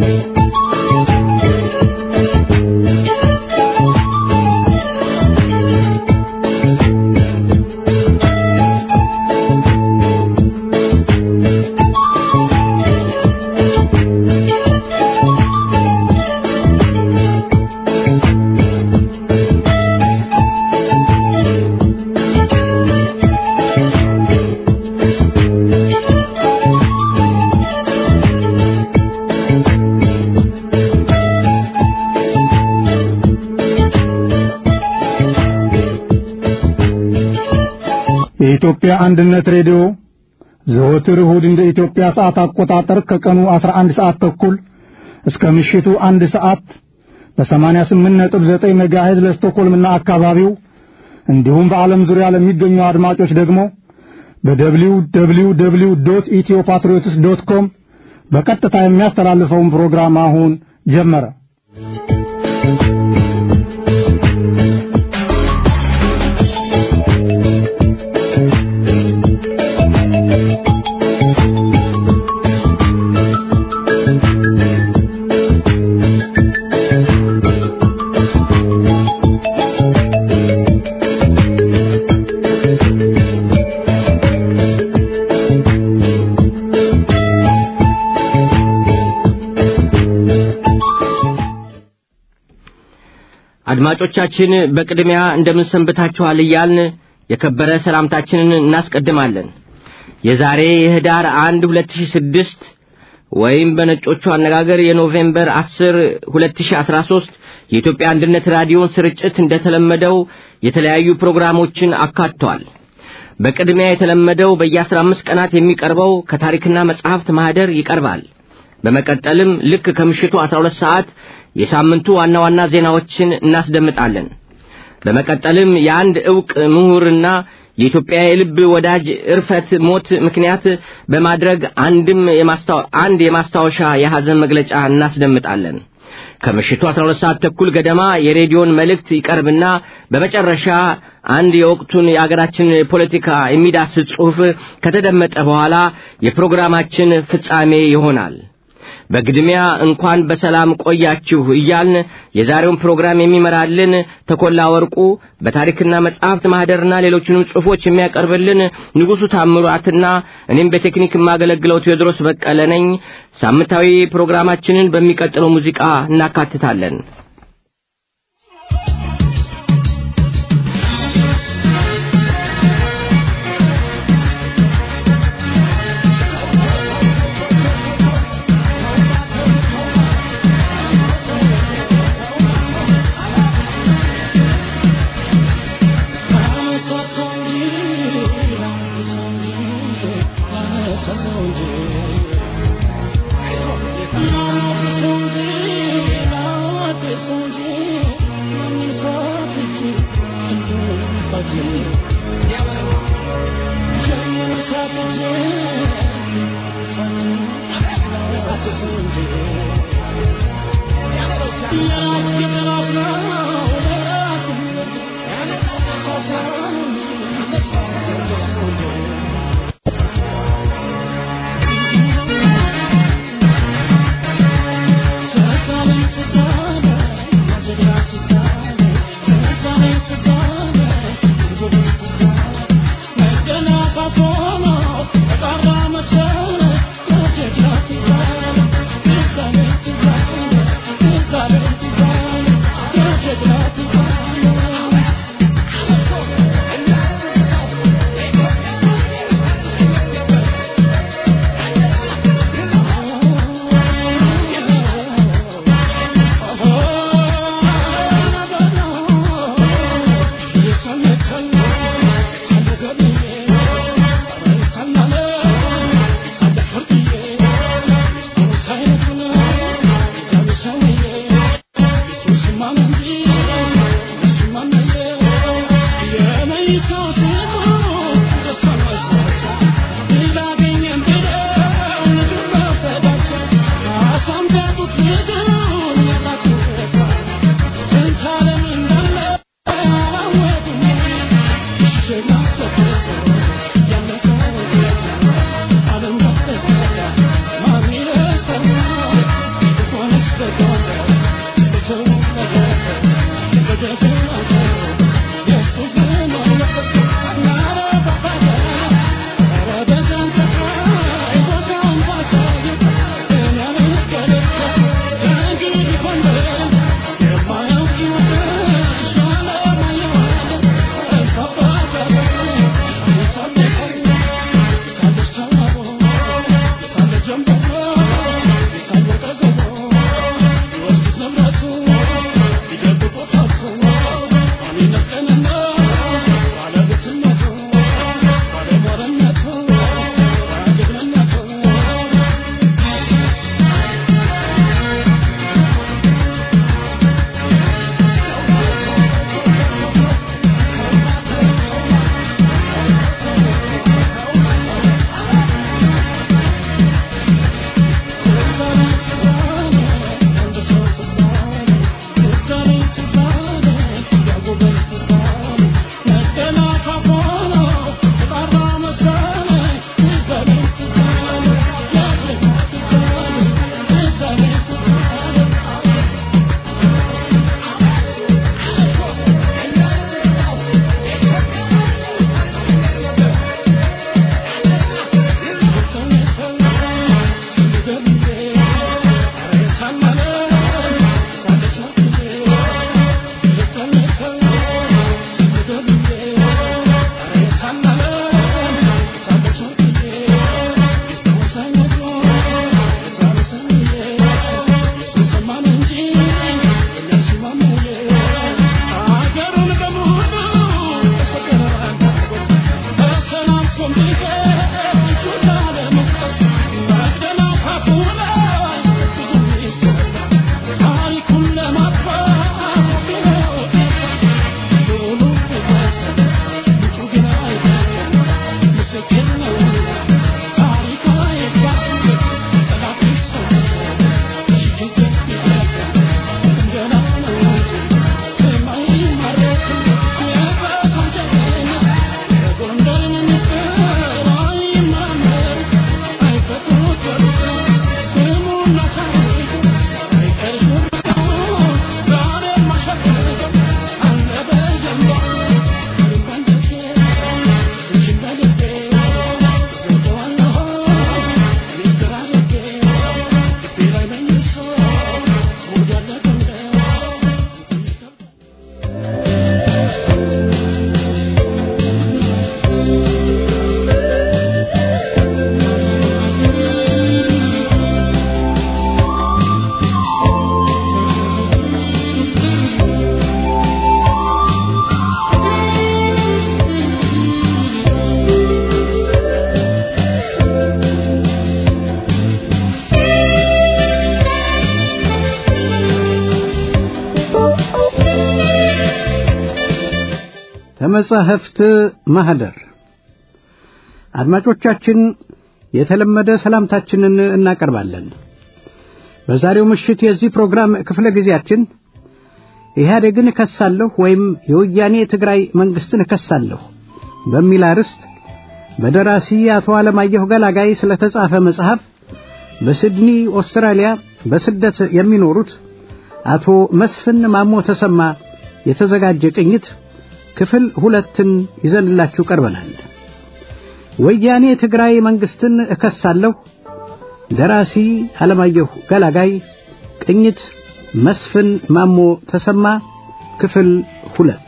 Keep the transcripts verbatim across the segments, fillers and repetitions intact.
የኢትዮጵያ አንድነት ሬዲዮ ዘወትር እሁድ እንደ ኢትዮጵያ ሰዓት አቆጣጠር ከቀኑ አስራ አንድ ሰዓት ተኩል እስከ ምሽቱ አንድ ሰዓት በ88 ነጥብ ዘጠኝ ሜጋሄርዝ ለስቶኮልምና አካባቢው እንዲሁም በዓለም ዙሪያ ለሚገኙ አድማጮች ደግሞ በደብሊው ደብሊው ደብሊው ዶት ኢትዮፓትሪዮትስ ዶት ኮም በቀጥታ የሚያስተላልፈውን ፕሮግራም አሁን ጀመረ። አድማጮቻችን በቅድሚያ እንደምን ሰንብታችኋል እያልን የከበረ ሰላምታችንን እናስቀድማለን። የዛሬ የህዳር አንድ ሁለት ሺህ ስድስት ወይም በነጮቹ አነጋገር የኖቬምበር አስር ሁለት ሺህ አስራ ሶስት የኢትዮጵያ አንድነት ራዲዮን ስርጭት እንደተለመደው የተለያዩ ፕሮግራሞችን አካቷል። በቅድሚያ የተለመደው በየ15 ቀናት የሚቀርበው ከታሪክና መጽሐፍት ማህደር ይቀርባል። በመቀጠልም ልክ ከምሽቱ አስራ ሁለት ሰዓት የሳምንቱ ዋና ዋና ዜናዎችን እናስደምጣለን። በመቀጠልም የአንድ ዕውቅ ምሁርና የኢትዮጵያ የልብ ወዳጅ እርፈት ሞት ምክንያት በማድረግ አንድም የማስታወ አንድ የማስታወሻ የሐዘን መግለጫ እናስደምጣለን። ከምሽቱ አስራ ሁለት ሰዓት ተኩል ገደማ የሬዲዮን መልእክት ይቀርብና በመጨረሻ አንድ የወቅቱን የአገራችን ፖለቲካ የሚዳስስ ጽሑፍ ከተደመጠ በኋላ የፕሮግራማችን ፍጻሜ ይሆናል። በግድሚያ እንኳን በሰላም ቆያችሁ እያልን የዛሬውን ፕሮግራም የሚመራልን ተኮላ ወርቁ፣ በታሪክና መጽሐፍት ማህደርና ሌሎችንም ጽሑፎች የሚያቀርብልን ንጉሱ ታምሩአትና እኔም በቴክኒክ ማገለግለው ቴዎድሮስ በቀለ ነኝ። ሳምንታዊ ፕሮግራማችንን በሚቀጥለው ሙዚቃ እናካትታለን። ከመጻሕፍት ማህደር አድማጮቻችን የተለመደ ሰላምታችንን እናቀርባለን። በዛሬው ምሽት የዚህ ፕሮግራም ክፍለ ጊዜያችን ኢህአዴግን እከሳለሁ ወይም የወያኔ ትግራይ መንግስትን እከሳለሁ በሚል አርዕስት በደራሲ አቶ አለማየሁ ገላጋይ ስለተጻፈ መጽሐፍ በሲድኒ ኦስትራሊያ በስደት የሚኖሩት አቶ መስፍን ማሞ ተሰማ የተዘጋጀ ቅኝት ክፍል ሁለትን ይዘንላችሁ ቀርበናል። ወያኔ ትግራይ መንግስትን እከሳለሁ ደራሲ አለማየሁ ገላጋይ ቅኝት መስፍን ማሞ ተሰማ ክፍል ሁለት።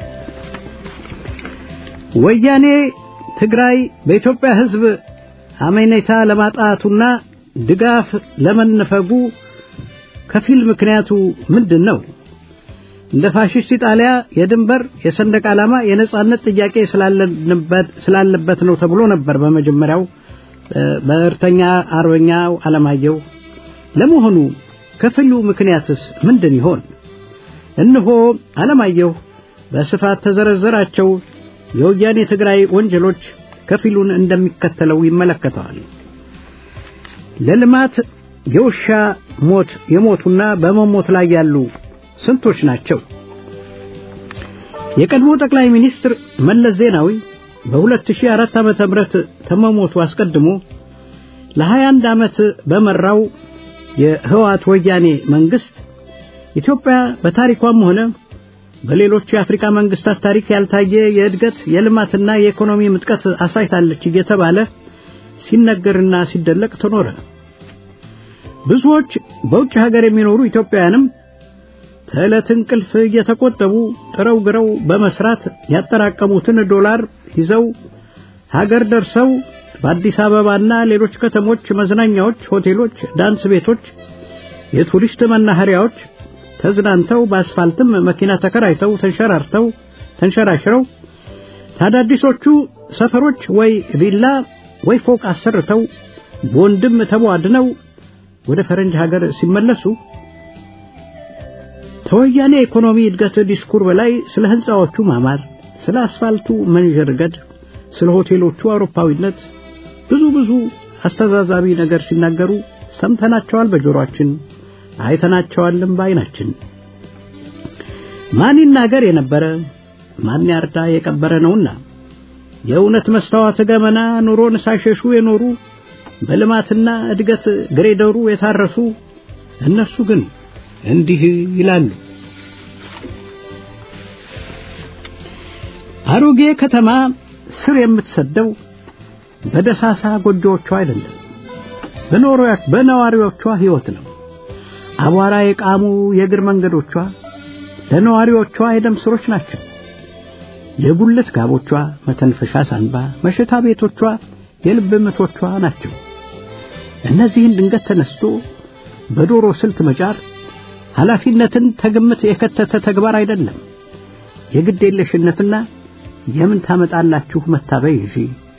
ወያኔ ትግራይ በኢትዮጵያ ህዝብ አመኔታ ለማጣቱና ድጋፍ ለመነፈጉ ከፊል ምክንያቱ ምንድነው? እንደ ፋሺስት ኢጣሊያ የድንበር የሰንደቅ ዓላማ የነጻነት ጥያቄ ስላለበት ስላለበት ነው ተብሎ ነበር በመጀመሪያው በእርተኛ አርበኛው አለማየሁ። ለመሆኑ ከፊሉ ምክንያትስ ምንድን ይሆን? እነሆ አለማየሁ በስፋት ተዘረዘራቸው የወያኔ ትግራይ ወንጀሎች ከፊሉን እንደሚከተለው ይመለከታል። ለልማት የውሻ ሞት የሞቱና በመሞት ላይ ያሉ ስንቶች ናቸው? የቀድሞ ጠቅላይ ሚኒስትር መለስ ዜናዊ በ2004 ዓመተ ምህረት ተመሞቱ አስቀድሞ ለ21 ዓመት በመራው የህወሓት ወያኔ መንግስት ኢትዮጵያ በታሪኳም ሆነ በሌሎች የአፍሪካ መንግስታት ታሪክ ያልታየ የእድገት የልማትና የኢኮኖሚ ምጥቀት አሳይታለች እየተባለ ሲነገርና ሲደለቅ ተኖረ። ብዙዎች በውጭ ሀገር የሚኖሩ ኢትዮጵያውያንም ተዕለት እንቅልፍ እየተቆጠቡ ጥረው ግረው በመስራት ያጠራቀሙትን ዶላር ይዘው ሀገር ደርሰው በአዲስ አበባና ሌሎች ከተሞች መዝናኛዎች፣ ሆቴሎች፣ ዳንስ ቤቶች፣ የቱሪስት መናኸሪያዎች ተዝናንተው በአስፋልትም መኪና ተከራይተው ተንሸራርተው ተንሸራሽረው ታዳዲሶቹ ሰፈሮች ወይ ቪላ ወይ ፎቅ አሰርተው ቦንድም ተቧድነው ወደ ፈረንጅ ሀገር ሲመለሱ ተወያኔ ኢኮኖሚ እድገት ዲስኩር በላይ ስለ ህንጻዎቹ ማማር፣ ስለ አስፋልቱ መንጀርገድ፣ ስለ ሆቴሎቹ አውሮፓዊነት ብዙ ብዙ አስተዛዛቢ ነገር ሲናገሩ ሰምተናቸዋል በጆሮአችን፣ አይተናቸዋልም በአይናችን። ማን ይናገር የነበረ ማን ያርዳ የቀበረ ነውና የእውነት መስታወት ገመና ኑሮን ሳይሸሹ የኖሩ በልማትና እድገት ግሬደሩ የታረሱ እነሱ ግን እንዲህ ይላሉ። አሮጌ ከተማ ስር የምትሰደው በደሳሳ ጎጆዎቿ አይደለም፣ በነዋሪዎቿ ህይወት ነው። አቧራ የቃሙ የእግር መንገዶቿ ለነዋሪዎቿ የደም ስሮች ናቸው። የጉልት ጋቦቿ መተንፈሻ ሳንባ፣ መሸታ ቤቶቿ የልብ ምቶቿ ናቸው። እነዚህን ድንገት ተነስቶ በዶሮ ስልት መጫር ኃላፊነትን ተግምት የከተተ ተግባር አይደለም። የግድ የለሽነትና የምን ታመጣላችሁ መታበይ እንጂ።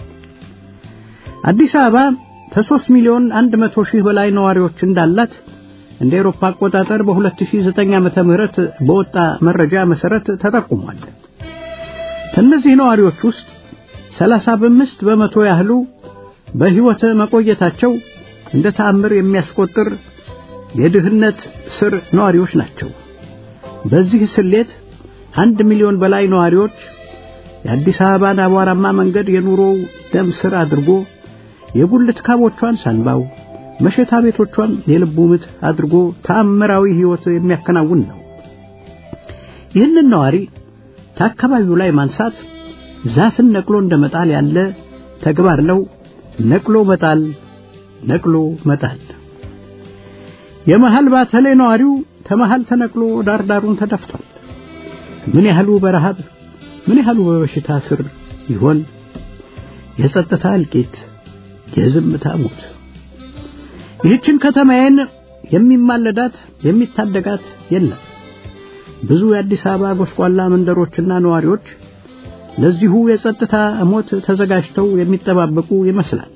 አዲስ አበባ ከ3 ሚሊዮን አንድ መቶ ሺህ በላይ ነዋሪዎች እንዳላት እንደ አውሮፓ አቆጣጠር በ2009 ዓመተ ምህረት በወጣ መረጃ መሰረት ተጠቁሟል። ከነዚህ ነዋሪዎች ውስጥ ሰላሳ አምስት በመቶ ያህሉ በህይወት መቆየታቸው እንደ ተአምር የሚያስቆጥር የድህነት ስር ነዋሪዎች ናቸው። በዚህ ስሌት አንድ ሚሊዮን በላይ ነዋሪዎች የአዲስ አበባን አቧራማ መንገድ የኑሮ ደም ስር አድርጎ የጉልት ካቦቿን ሳንባው መሸታ ቤቶቿን የልቡ ምት አድርጎ ተአምራዊ ህይወት የሚያከናውን ነው። ይህንን ነዋሪ ታከባቢው ላይ ማንሳት ዛፍን ነቅሎ እንደመጣል ያለ ተግባር ነው። ነቅሎ መጣል ነቅሎ መጣል። የመሃል ባተሌ ነዋሪው ተመሃል ተነቅሎ ዳርዳሩን ተደፍቷል። ምን ያህሉ በረሃብ ምን ያህሉ በበሽታ ስር ይሆን? የጸጥታ እልቂት፣ የዝምታ ሞት። ይህችን ከተማዬን የሚማለዳት የሚታደጋት የለም። ብዙ የአዲስ አበባ ጎስቋላ መንደሮችና ነዋሪዎች ለዚሁ የጸጥታ ሞት ተዘጋጅተው የሚጠባበቁ ይመስላል።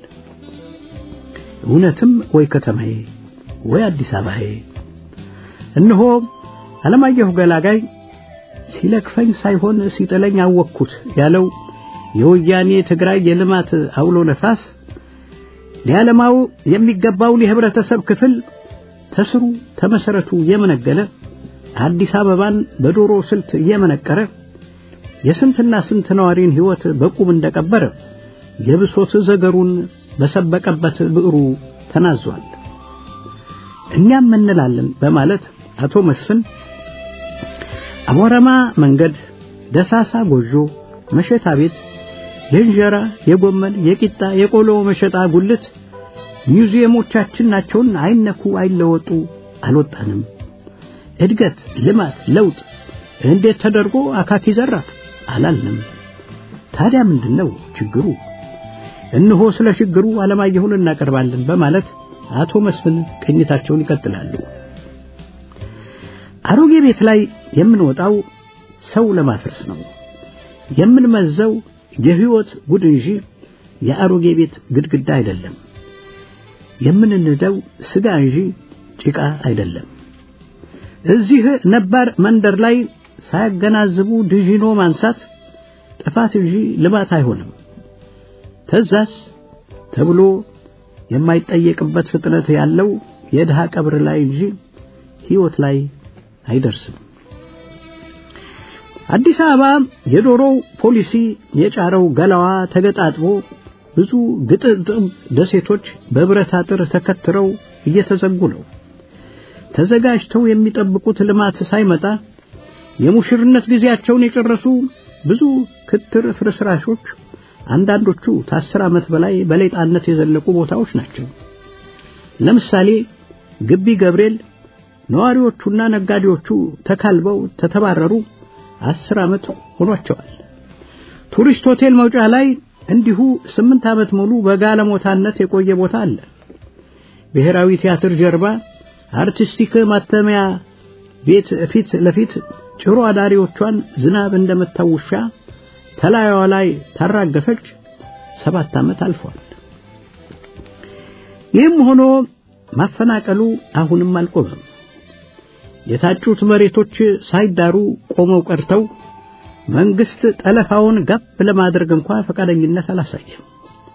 እውነትም ወይ ከተማዬ ወይ አዲስ አበባዬ። እነሆ አለማየሁ ገላጋይ ሲለክፈኝ ሳይሆን ሲጥለኝ አወቅኩት ያለው የወያኔ ትግራይ የልማት አውሎ ነፋስ ሊያለማው የሚገባውን የህብረተሰብ ክፍል ተስሩ ተመሰረቱ የመነገለ አዲስ አበባን በዶሮ ስልት የመነቀረ የስንትና ስንት ነዋሪን ህይወት በቁም እንደቀበረ የብሶት ዘገሩን በሰበቀበት ብዕሩ ተናዟል። እኛም እንላለን በማለት አቶ መስፍን አሞራማ መንገድ፣ ደሳሳ ጎጆ፣ መሸታ ቤት፣ የእንጀራ የጎመን የቂጣ የቆሎ መሸጣ ጉልት ሙዚየሞቻችን ናቸውን አይነኩ አይለወጡ አልወጣንም። እድገት ልማት ለውጥ እንዴት ተደርጎ አካኪ ዘራፍ አላልንም። ታዲያ ምንድነው ችግሩ? እነሆ ስለ ችግሩ አለማየሁን እናቀርባለን በማለት አቶ መስፍን ቅኝታቸውን ይቀጥላሉ። አሮጌ ቤት ላይ የምንወጣው ሰው ለማፍረስ ነው። የምንመዘው የህይወት ጉድ እንጂ የአሮጌ ቤት ግድግዳ አይደለም። የምንነደው ስጋ እንጂ ጭቃ አይደለም። እዚህ ነባር መንደር ላይ ሳያገናዝቡ ድጂኖ ማንሳት ጥፋት እንጂ ልማት አይሆንም። ተዛስ ተብሎ የማይጠየቅበት ፍጥነት ያለው የድሃ ቀብር ላይ እንጂ ህይወት ላይ አይደርስም። አዲስ አበባ የዶሮ ፖሊሲ የጫረው ገላዋ ተገጣጥቦ ብዙ ግጥጥም ደሴቶች በብረት አጥር ተከትረው እየተዘጉ ነው። ተዘጋጅተው የሚጠብቁት ልማት ሳይመጣ የሙሽርነት ጊዜያቸውን የጨረሱ ብዙ ክትር ፍርስራሾች አንዳንዶቹ ከአስር ዓመት በላይ በሌጣነት የዘለቁ ቦታዎች ናቸው። ለምሳሌ ግቢ ገብርኤል ነዋሪዎቹና ነጋዴዎቹ ተካልበው ተተባረሩ አስር ዓመት ሆኗቸዋል። ቱሪስት ሆቴል መውጫ ላይ እንዲሁ ስምንት ዓመት ሙሉ በጋለሞታነት የቆየ ቦታ አለ። ብሔራዊ ቲያትር ጀርባ አርቲስቲክ ማተሚያ ቤት ፊት ለፊት ጭሮ አዳሪዎቿን ዝናብ እንደመታውሻ ተላያዋ ላይ ታራገፈች ሰባት ዓመት አልፏል። ይህም ሆኖ ማፈናቀሉ አሁንም አልቆመም። የታጩት መሬቶች ሳይዳሩ ቆመው ቀርተው መንግስት ጠለፋውን ጋብ ለማድረግ እንኳን ፈቃደኝነት አላሳየም።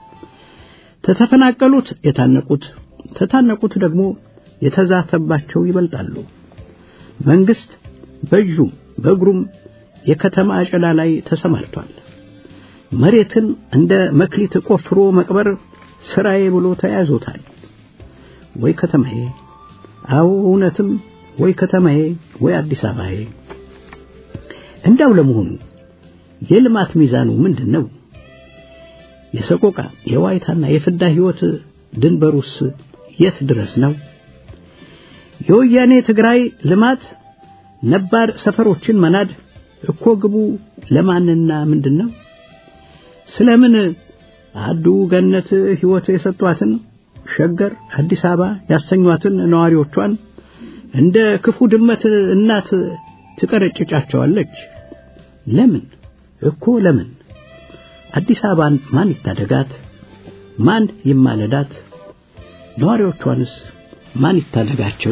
ተተፈናቀሉት የታነቁት ተታነቁት ደግሞ የተዛተባቸው ይበልጣሉ። መንግስት በእጁም በእግሩም የከተማ አጨዳ ላይ ተሰማርቷል። መሬትን እንደ መክሊት ቆፍሮ መቅበር ስራዬ ብሎ ተያዞታል። ወይ ከተማዬ አው እውነትም ወይ ከተማዬ ወይ አዲስ አበባዬ። እንዳው ለመሆኑ የልማት ሚዛኑ ምንድነው? የሰቆቃ የዋይታና የፍዳ ህይወት ድንበሩስ የት ድረስ ነው? የወያኔ ትግራይ ልማት ነባር ሰፈሮችን መናድ እኮ ግቡ ለማንና ምንድነው? ስለምን አዱ ገነት ህይወት የሰጧትን ሸገር አዲስ አበባ ያስተኛዋትን ነዋሪዎቿን እንደ ክፉ ድመት እናት ትቀረጭጫቸዋለች? ለምን እኮ ለምን? አዲስ አበባን ማን ይታደጋት? ማን ይማለዳት? ነዋሪዎቿንስ ማን ይታደጋቸው?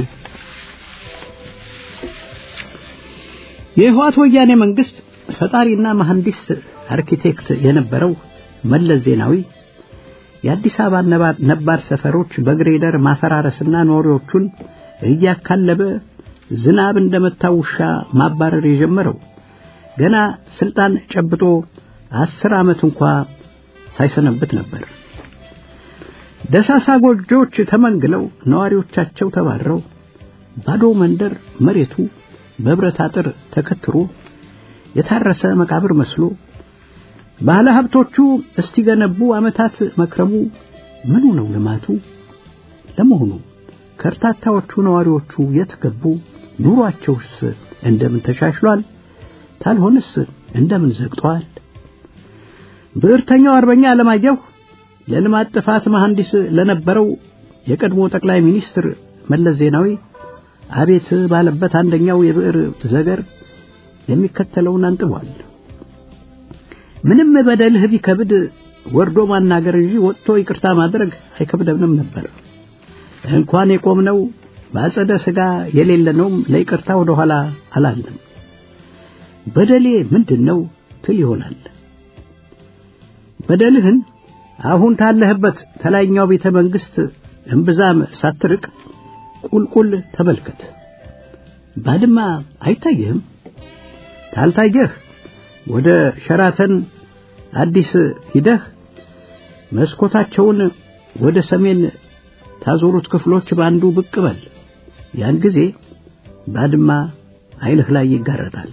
የህወሓት ወያኔ መንግስት ፈጣሪና መሐንዲስ አርኪቴክት የነበረው መለስ ዜናዊ የአዲስ አበባ ነባር ሰፈሮች በግሬደር ማፈራረስና ነዋሪዎቹን እያካለበ ዝናብ እንደመታውሻ ማባረር የጀመረው ገና ስልጣን ጨብጦ አስር ዓመት እንኳን ሳይሰነብት ነበር። ደሳሳ ጎጆች ተመንግለው ነዋሪዎቻቸው ተባረው ባዶ መንደር መሬቱ በብረት አጥር ተከትሮ የታረሰ መቃብር መስሎ ባለ ሀብቶቹ እስቲገነቡ ዓመታት መክረሙ ምኑ ነው ልማቱ? ለመሆኑ ከርታታዎቹ ነዋሪዎቹ የት ገቡ? ኑሯቸውስ እንደምን ተሻሽሏል? ታልሆነስ እንደምን ዘግቷል? ብዕርተኛው አርበኛ አለማየሁ ለልማት ጥፋት መሐንዲስ ለነበረው የቀድሞ ጠቅላይ ሚኒስትር መለስ ዜናዊ አቤት ባለበት አንደኛው የብዕር ዘገር የሚከተለውን አንጥቧል። ምንም በደልህ ቢከብድ ወርዶ ማናገር እንጂ ወጥቶ ይቅርታ ማድረግ አይከብደንም ነበር። እንኳን የቆምነው ባጸደ ስጋ የሌለነውም ለይቅርታ ወደ ኋላ አላልንም። በደሌ ምንድነው ትል ይሆናል። በደልህን አሁን ታለህበት ተላይኛው ቤተ መንግስት እምብዛም ሳትርቅ ቁልቁል ተመልከት። ባድማ አይታየህም? ታልታየህ ወደ ሸራተን አዲስ ሂደህ መስኮታቸውን ወደ ሰሜን ታዞሩት ክፍሎች ባንዱ ብቅ በል። ያን ጊዜ ባድማ አይንህ ላይ ይጋረጣል።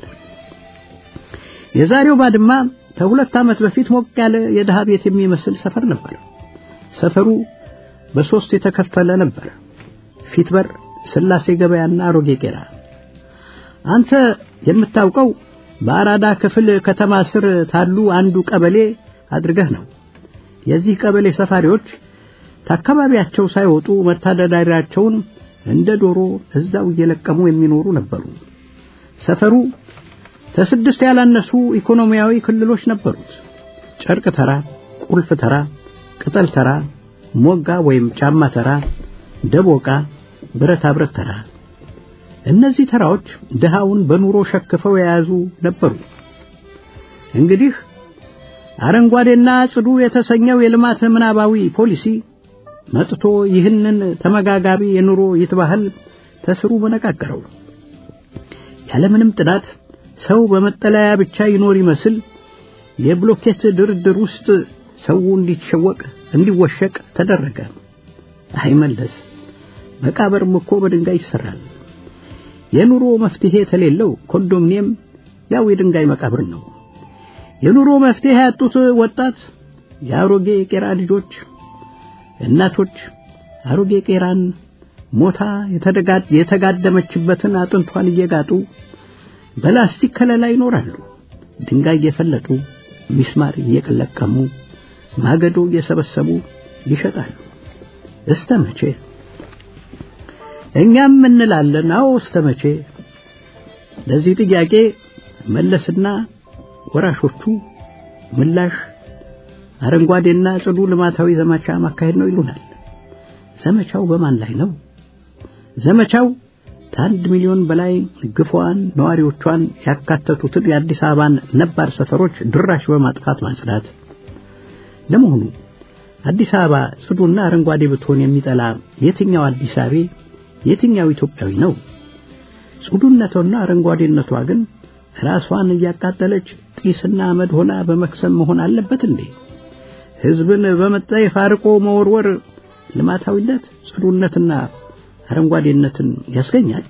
የዛሬው ባድማ ከሁለት ዓመት በፊት ሞቅ ያለ የደሃ ቤት የሚመስል ሰፈር ነበር። ሰፈሩ በሶስት የተከፈለ ነበር። ፊት በር፣ ስላሴ ገበያና አሮጌ ቄራ። አንተ የምታውቀው በአራዳ ክፍል ከተማ ስር ታሉ አንዱ ቀበሌ አድርገህ ነው። የዚህ ቀበሌ ሰፋሪዎች ታከባቢያቸው ሳይወጡ መታደዳሪያቸውን እንደ ዶሮ እዛው እየለቀሙ የሚኖሩ ነበሩ። ሰፈሩ ከስድስት ያላነሱ ኢኮኖሚያዊ ክልሎች ነበሩት። ጨርቅ ተራ፣ ቁልፍ ተራ፣ ቅጠል ተራ፣ ሞጋ ወይም ጫማ ተራ፣ ደቦቃ፣ ብረታ ብረት ተራ። እነዚህ ተራዎች ደሃውን በኑሮ ሸክፈው የያዙ ነበሩ። እንግዲህ አረንጓዴና ጽዱ የተሰኘው የልማት ምናባዊ ፖሊሲ መጥቶ ይህንን ተመጋጋቢ የኑሮ ይትባህል ተስሩ በነቃቀረው። ያለምንም ጥናት ሰው በመጠለያ ብቻ ይኖር ይመስል የብሎኬት ድርድር ውስጥ ሰው እንዲሸወቅ እንዲወሸቅ ተደረገ። አይመለስ መቃብርም እኮ በድንጋይ ይሰራል። የኑሮ መፍትሄ ተሌለው ኮንዶሚኒየም ያው የድንጋይ መቃብር ነው። የኑሮ መፍትሄ ያጡት ወጣት የአሮጌ ቄራ ልጆች እናቶች አሮጌ ቄራን ሞታ የተደጋድ የተጋደመችበትን አጥንቷን እየጋጡ በላስቲክ ከለላ ይኖራሉ። ድንጋይ እየፈለጡ ሚስማር እየቀለቀሙ ማገዶ እየሰበሰቡ ይሸጣሉ። እስተመቼ? እኛም እንላለን አዎ እስተመቼ? ለዚህ ጥያቄ መለስና ወራሾቹ ምላሽ አረንጓዴና ጽዱ ልማታዊ ዘመቻ ማካሄድ ነው ይሉናል። ዘመቻው በማን ላይ ነው? ዘመቻው ከአንድ ሚሊዮን በላይ ግፏን ነዋሪዎቿን ያካተቱትን የአዲስ አበባን ነባር ሰፈሮች ድራሽ በማጥፋት ማጽዳት። ለመሆኑ አዲስ አበባ ጽዱና አረንጓዴ ብትሆን የሚጠላ የትኛው አዲስ አበባ የትኛው ኢትዮጵያዊ ነው? ጽዱነቷና አረንጓዴነቷ ግን ራሷን እያቃጠለች ጢስና አመድ ሆና በመክሰም መሆን አለበት እንዴ? ህዝብን በመጠየፍ አርቆ መወርወር ልማታዊነት ጽዱነትና አረንጓዴነትን ያስገኛል?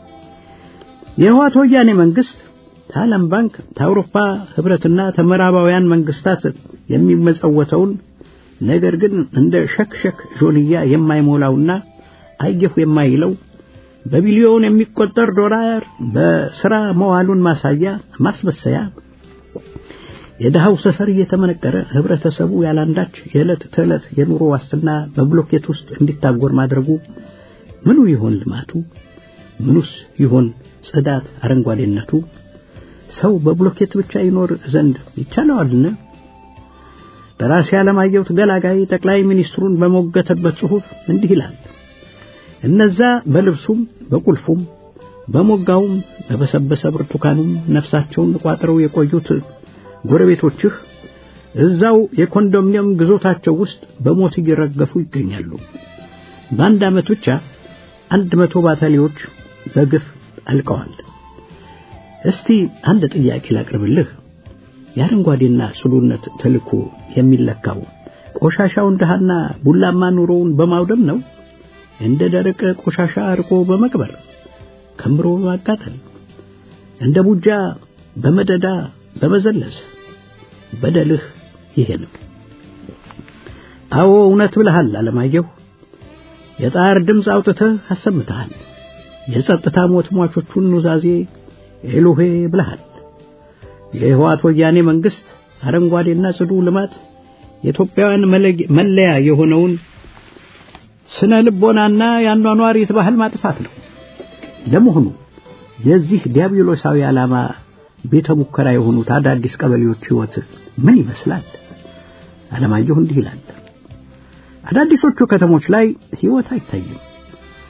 የህወሓት ወያኔ መንግስት ከዓለም ባንክ ከአውሮፓ ህብረትና ከምዕራባውያን መንግስታት የሚመጸወተውን ነገር ግን እንደ ሸክሸክ ጆንያ የማይሞላውና አይገፉ የማይለው በቢሊዮን የሚቆጠር ዶላር በስራ መዋሉን ማሳያ ማስበሰያ የደሃው ሰፈር እየተመነቀረ ህብረተሰቡ ያላንዳች የዕለት ተዕለት የኑሮ ዋስትና በብሎኬት ውስጥ እንዲታጎር ማድረጉ ምኑ ይሆን ልማቱ? ምኑስ ይሆን ጽዳት አረንጓዴነቱ? ሰው በብሎኬት ብቻ ይኖር ዘንድ ይቻለዋልን? ደራሲ ዓለማየሁ ገላጋይ ጠቅላይ ሚኒስትሩን በሞገተበት ጽሑፍ እንዲህ ይላል። እነዛ በልብሱም በቁልፉም በሞጋውም በበሰበሰ ብርቱካኑም ነፍሳቸውን ቋጥረው የቆዩት ጎረቤቶችህ እዛው የኮንዶሚኒየም ግዞታቸው ውስጥ በሞት እየረገፉ ይገኛሉ። በአንድ ዓመት ብቻ አንድ መቶ ባታሊዎች በግፍ አልቀዋል። እስቲ አንድ ጥያቄ ላቅርብልህ። የአረንጓዴና ጽዱነት ተልእኮ የሚለካው ቆሻሻውን ደሃና ቡላማ ኑሮውን በማውደም ነው? እንደ ደረቅ ቆሻሻ አርቆ በመቅበር ከምሮ ማቃጠል፣ እንደ ቡጃ በመደዳ በመዘለስ? በደልህ ይሄ ነው። አዎ እውነት ብለሃል ዓለማየሁ። የጣር ድምፅ አውጥተህ አሰምተሃል። የጸጥታ ሞት ሟቾቹን ኑዛዜ ኤሎሄ ብለሃል። የህወሓት ወያኔ መንግስት አረንጓዴና ጽዱ ልማት የኢትዮጵያውያን መለያ የሆነውን ስነ ልቦናና ያኗኗር ይትባህል ማጥፋት ነው። ለመሆኑ የዚህ ዲያብሎሳዊ ዓላማ ቤተ ሙከራ የሆኑት አዳዲስ ቀበሌዎች ህይወት ምን ይመስላል? ዓለማየሁ እንዲህ ይላል። አዳዲሶቹ ከተሞች ላይ ህይወት አይታይም።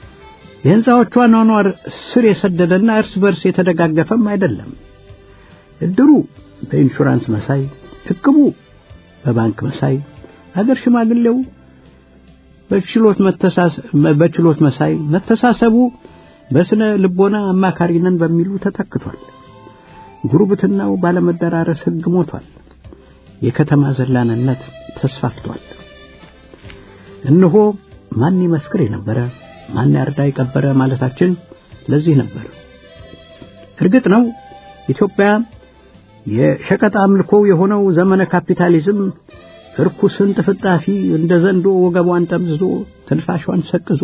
የህንጻዎቹ አኗኗር ስር የሰደደና እርስ በርስ የተደጋገፈም አይደለም። እድሩ በኢንሹራንስ መሳይ፣ እቅቡ በባንክ መሳይ፣ አገር ሽማግሌው በችሎት መተሳሰብ በችሎት መሳይ፣ መተሳሰቡ በስነ ልቦና አማካሪነን በሚሉ ተተክቷል። ጉርብትናው ባለመደራረስ ህግ ሞቷል። የከተማ ዘላንነት ተስፋፍቷል። እነሆ ማን ይመስክር የነበረ ማን ያርዳ የቀበረ ማለታችን ለዚህ ነበር። እርግጥ ነው ኢትዮጵያ የሸቀጥ አምልኮ የሆነው ዘመነ ካፒታሊዝም እርኩስን ጥፍጣፊ እንደ ዘንዶ ወገቧን ጠምዝዞ ትንፋሿን ሰቅዞ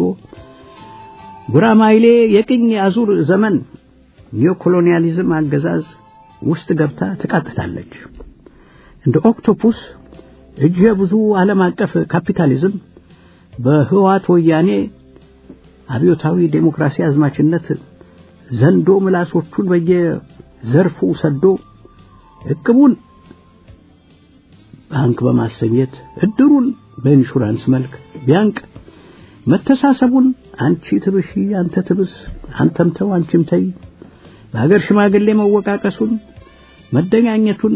ጉራማይሌ የቅኝ አዙር ዘመን ኒዮኮሎኒያሊዝም አገዛዝ ውስጥ ገብታ ትቃጥታለች። እንደ ኦክቶፑስ እጀ ብዙ ዓለም አቀፍ ካፒታሊዝም በህዋት ወያኔ አብዮታዊ ዴሞክራሲ አዝማችነት ዘንዶ ምላሶቹን በየዘርፉ ሰዶ እቅቡን ባንክ በማሰኘት እድሩን በኢንሹራንስ መልክ ቢያንቅ መተሳሰቡን አንቺ ትብሺ አንተ ትብስ አንተም ተው አንቺም ተይ በአገር ሽማግሌ መወቃቀሱን መደኛኘቱን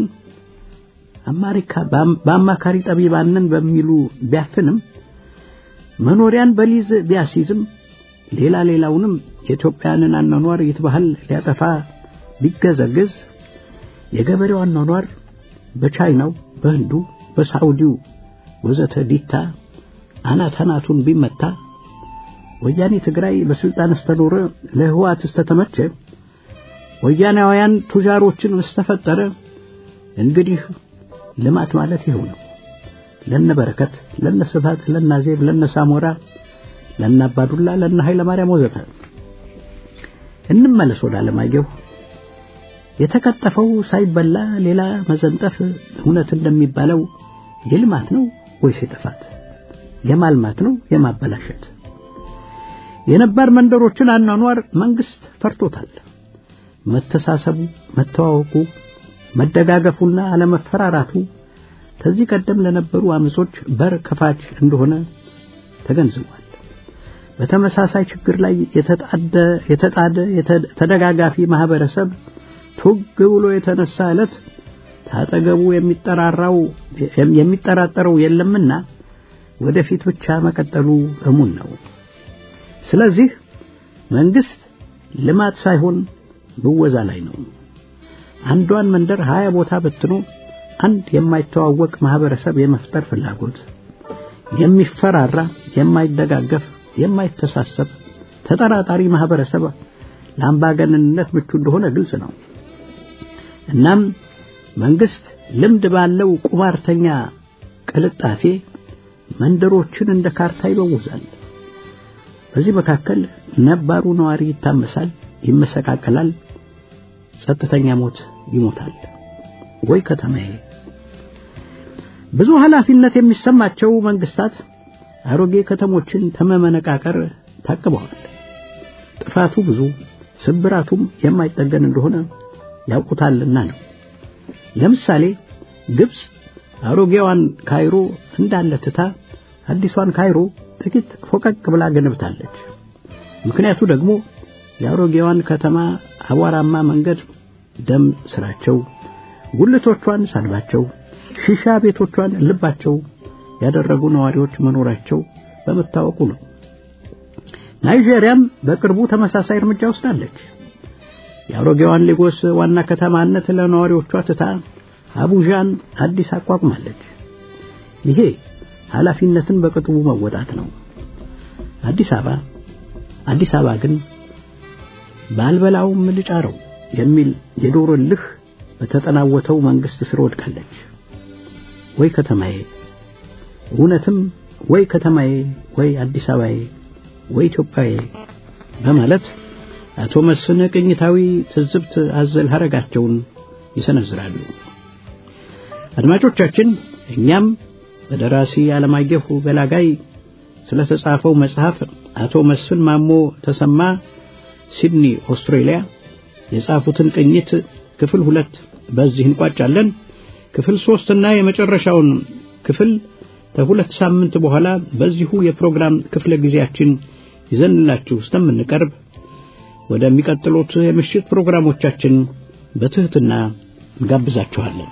አማሪካ በአማካሪ ጠቢባንን በሚሉ ቢያፍንም መኖሪያን በሊዝ ቢያሲዝም ሌላ ሌላውንም የኢትዮጵያንን አኗኗር ይትባህል ሊያጠፋ ቢገዘግዝ የገበሬው አኗኗር በቻይናው በህንዱ በሳውዲው ወዘተ ዲታ አናታናቱን ቢመታ ወያኔ ትግራይ በስልጣን አስተኖረ ለህዋት ተተመቸ ወያናውያን ቱጃሮችን መስተፈጠረ እንግዲህ ልማት ማለት ይሄው ነው። ለነበረከት ለነስፋት ለናዜብ ለነሳሞራ ለናባዱላ ለነ ኃይለ ማርያም ወዘተ እንመለስ ወደ አለማየሁ። የተከተፈው ሳይበላ ሌላ መዘንጠፍ እውነት እንደሚባለው የልማት ነው ወይስ የጥፋት? የማልማት ነው የማበላሸት? የነባር መንደሮችን አኗኗር መንግስት ፈርቶታል። መተሳሰቡ መተዋወቁ መደጋገፉና አለመፈራራቱ ከዚህ ቀደም ለነበሩ አመጾች በር ከፋች እንደሆነ ተገንዝቧል። በተመሳሳይ ችግር ላይ የተጣደ የተጣደ ተደጋጋፊ ማህበረሰብ ቱግ ብሎ የተነሳ ዕለት ታጠገቡ የሚጠራራው የሚጠራጠረው የለምና ወደፊት ብቻ መቀጠሉ እሙን ነው። ስለዚህ መንግስት ልማት ሳይሆን ብወዛ ላይ ነው። አንዷን መንደር ሀያ ቦታ በትኖ አንድ የማይተዋወቅ ማህበረሰብ የመፍጠር ፍላጎት የሚፈራራ የማይደጋገፍ የማይተሳሰብ ተጠራጣሪ ማህበረሰብ ለአምባገነንነት ምቹ እንደሆነ ግልጽ ነው። እናም መንግስት ልምድ ባለው ቁማርተኛ ቅልጣፌ መንደሮችን እንደ ካርታ ይበውዛል። በዚህ መካከል ነባሩ ነዋሪ ይታመሳል ይመሰቃቀላል ጸጥተኛ ሞት ይሞታል። ወይ ከተማዬ ብዙ ኃላፊነት የሚሰማቸው መንግስታት አሮጌ ከተሞችን ተመመነቃቀር ታቅበዋል። ጥፋቱ ብዙ ስብራቱም የማይጠገን እንደሆነ ያውቁታልና ነው። ለምሳሌ ግብጽ አሮጌዋን ካይሮ እንዳለ ትታ አዲሷን ካይሮ ጥቂት ፎቀቅ ብላ ገነብታለች። ምክንያቱ ደግሞ የአሮጌዋን ከተማ አቧራማ መንገድ ደም ስራቸው ጉልቶቿን ሳልባቸው ሺሻ ቤቶቿን ልባቸው ያደረጉ ነዋሪዎች መኖራቸው በመታወቁ ነው። ናይጄሪያም በቅርቡ ተመሳሳይ እርምጃ ወስዳለች። የአሮጌዋን ሌጎስ ዋና ከተማነት ለነዋሪዎቿ ትታ አቡጃን አዲስ አቋቁማለች። ይሄ ኃላፊነትን በቅጡ መወጣት ነው። አዲስ አበባ አዲስ አበባ ግን ባልበላው ምልጫረው የሚል የዶርልህ በተጠናወተው መንግስት ስር ወድቃለች። ወይ ከተማዬ እውነትም ወይ ከተማዬ ወይ አዲስ አበባዬ ወይ ኢትዮጵያዬ በማለት አቶ መስፍን ቅኝታዊ ትዝብት አዘል ሐረጋቸውን ይሰነዝራሉ። አድማጮቻችን እኛም በደራሲ አለማየሁ በላጋይ ስለተጻፈው መጽሐፍ አቶ መስፍን ማሞ ተሰማ ሲድኒ ኦስትሬሊያ የጻፉትን ቅኝት ክፍል ሁለት በዚህ እንቋጫለን። ክፍል ሶስት እና የመጨረሻውን ክፍል ከሁለት ሳምንት በኋላ በዚሁ የፕሮግራም ክፍለ ጊዜያችን ይዘንላችሁ እስከምንቀርብ ወደሚቀጥሉት የምሽት ፕሮግራሞቻችን በትህትና ጋብዛችኋለን።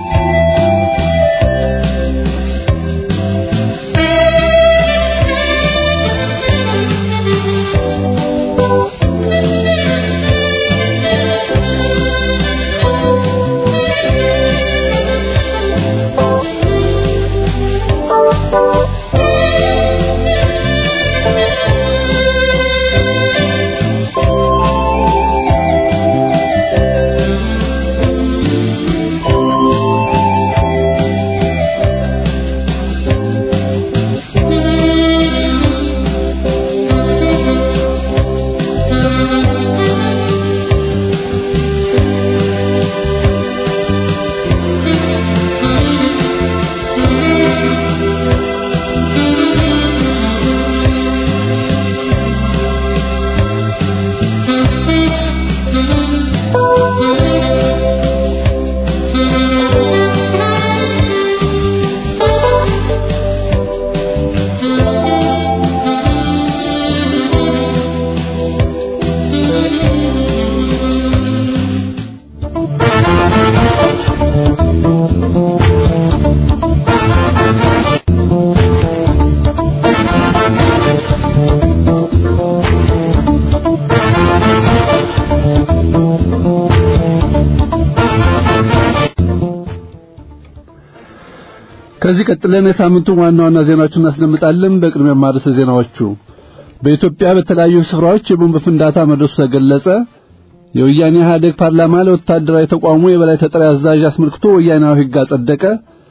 ከዚህ ቀጥለን የሳምንቱ ዋና ዋና ዜናዎችን እናስደምጣለን። በቅድሚያ ማርስ ዜናዎቹ በኢትዮጵያ በተለያዩ ስፍራዎች የቦምብ ፍንዳታ መድረሱ ተገለጸ። የወያኔ ኢህአዴግ ፓርላማ ለወታደራዊ ተቋሙ የበላይ ተጠሪ አዛዥ አስመልክቶ ወያኔው ሕግ አጸደቀ።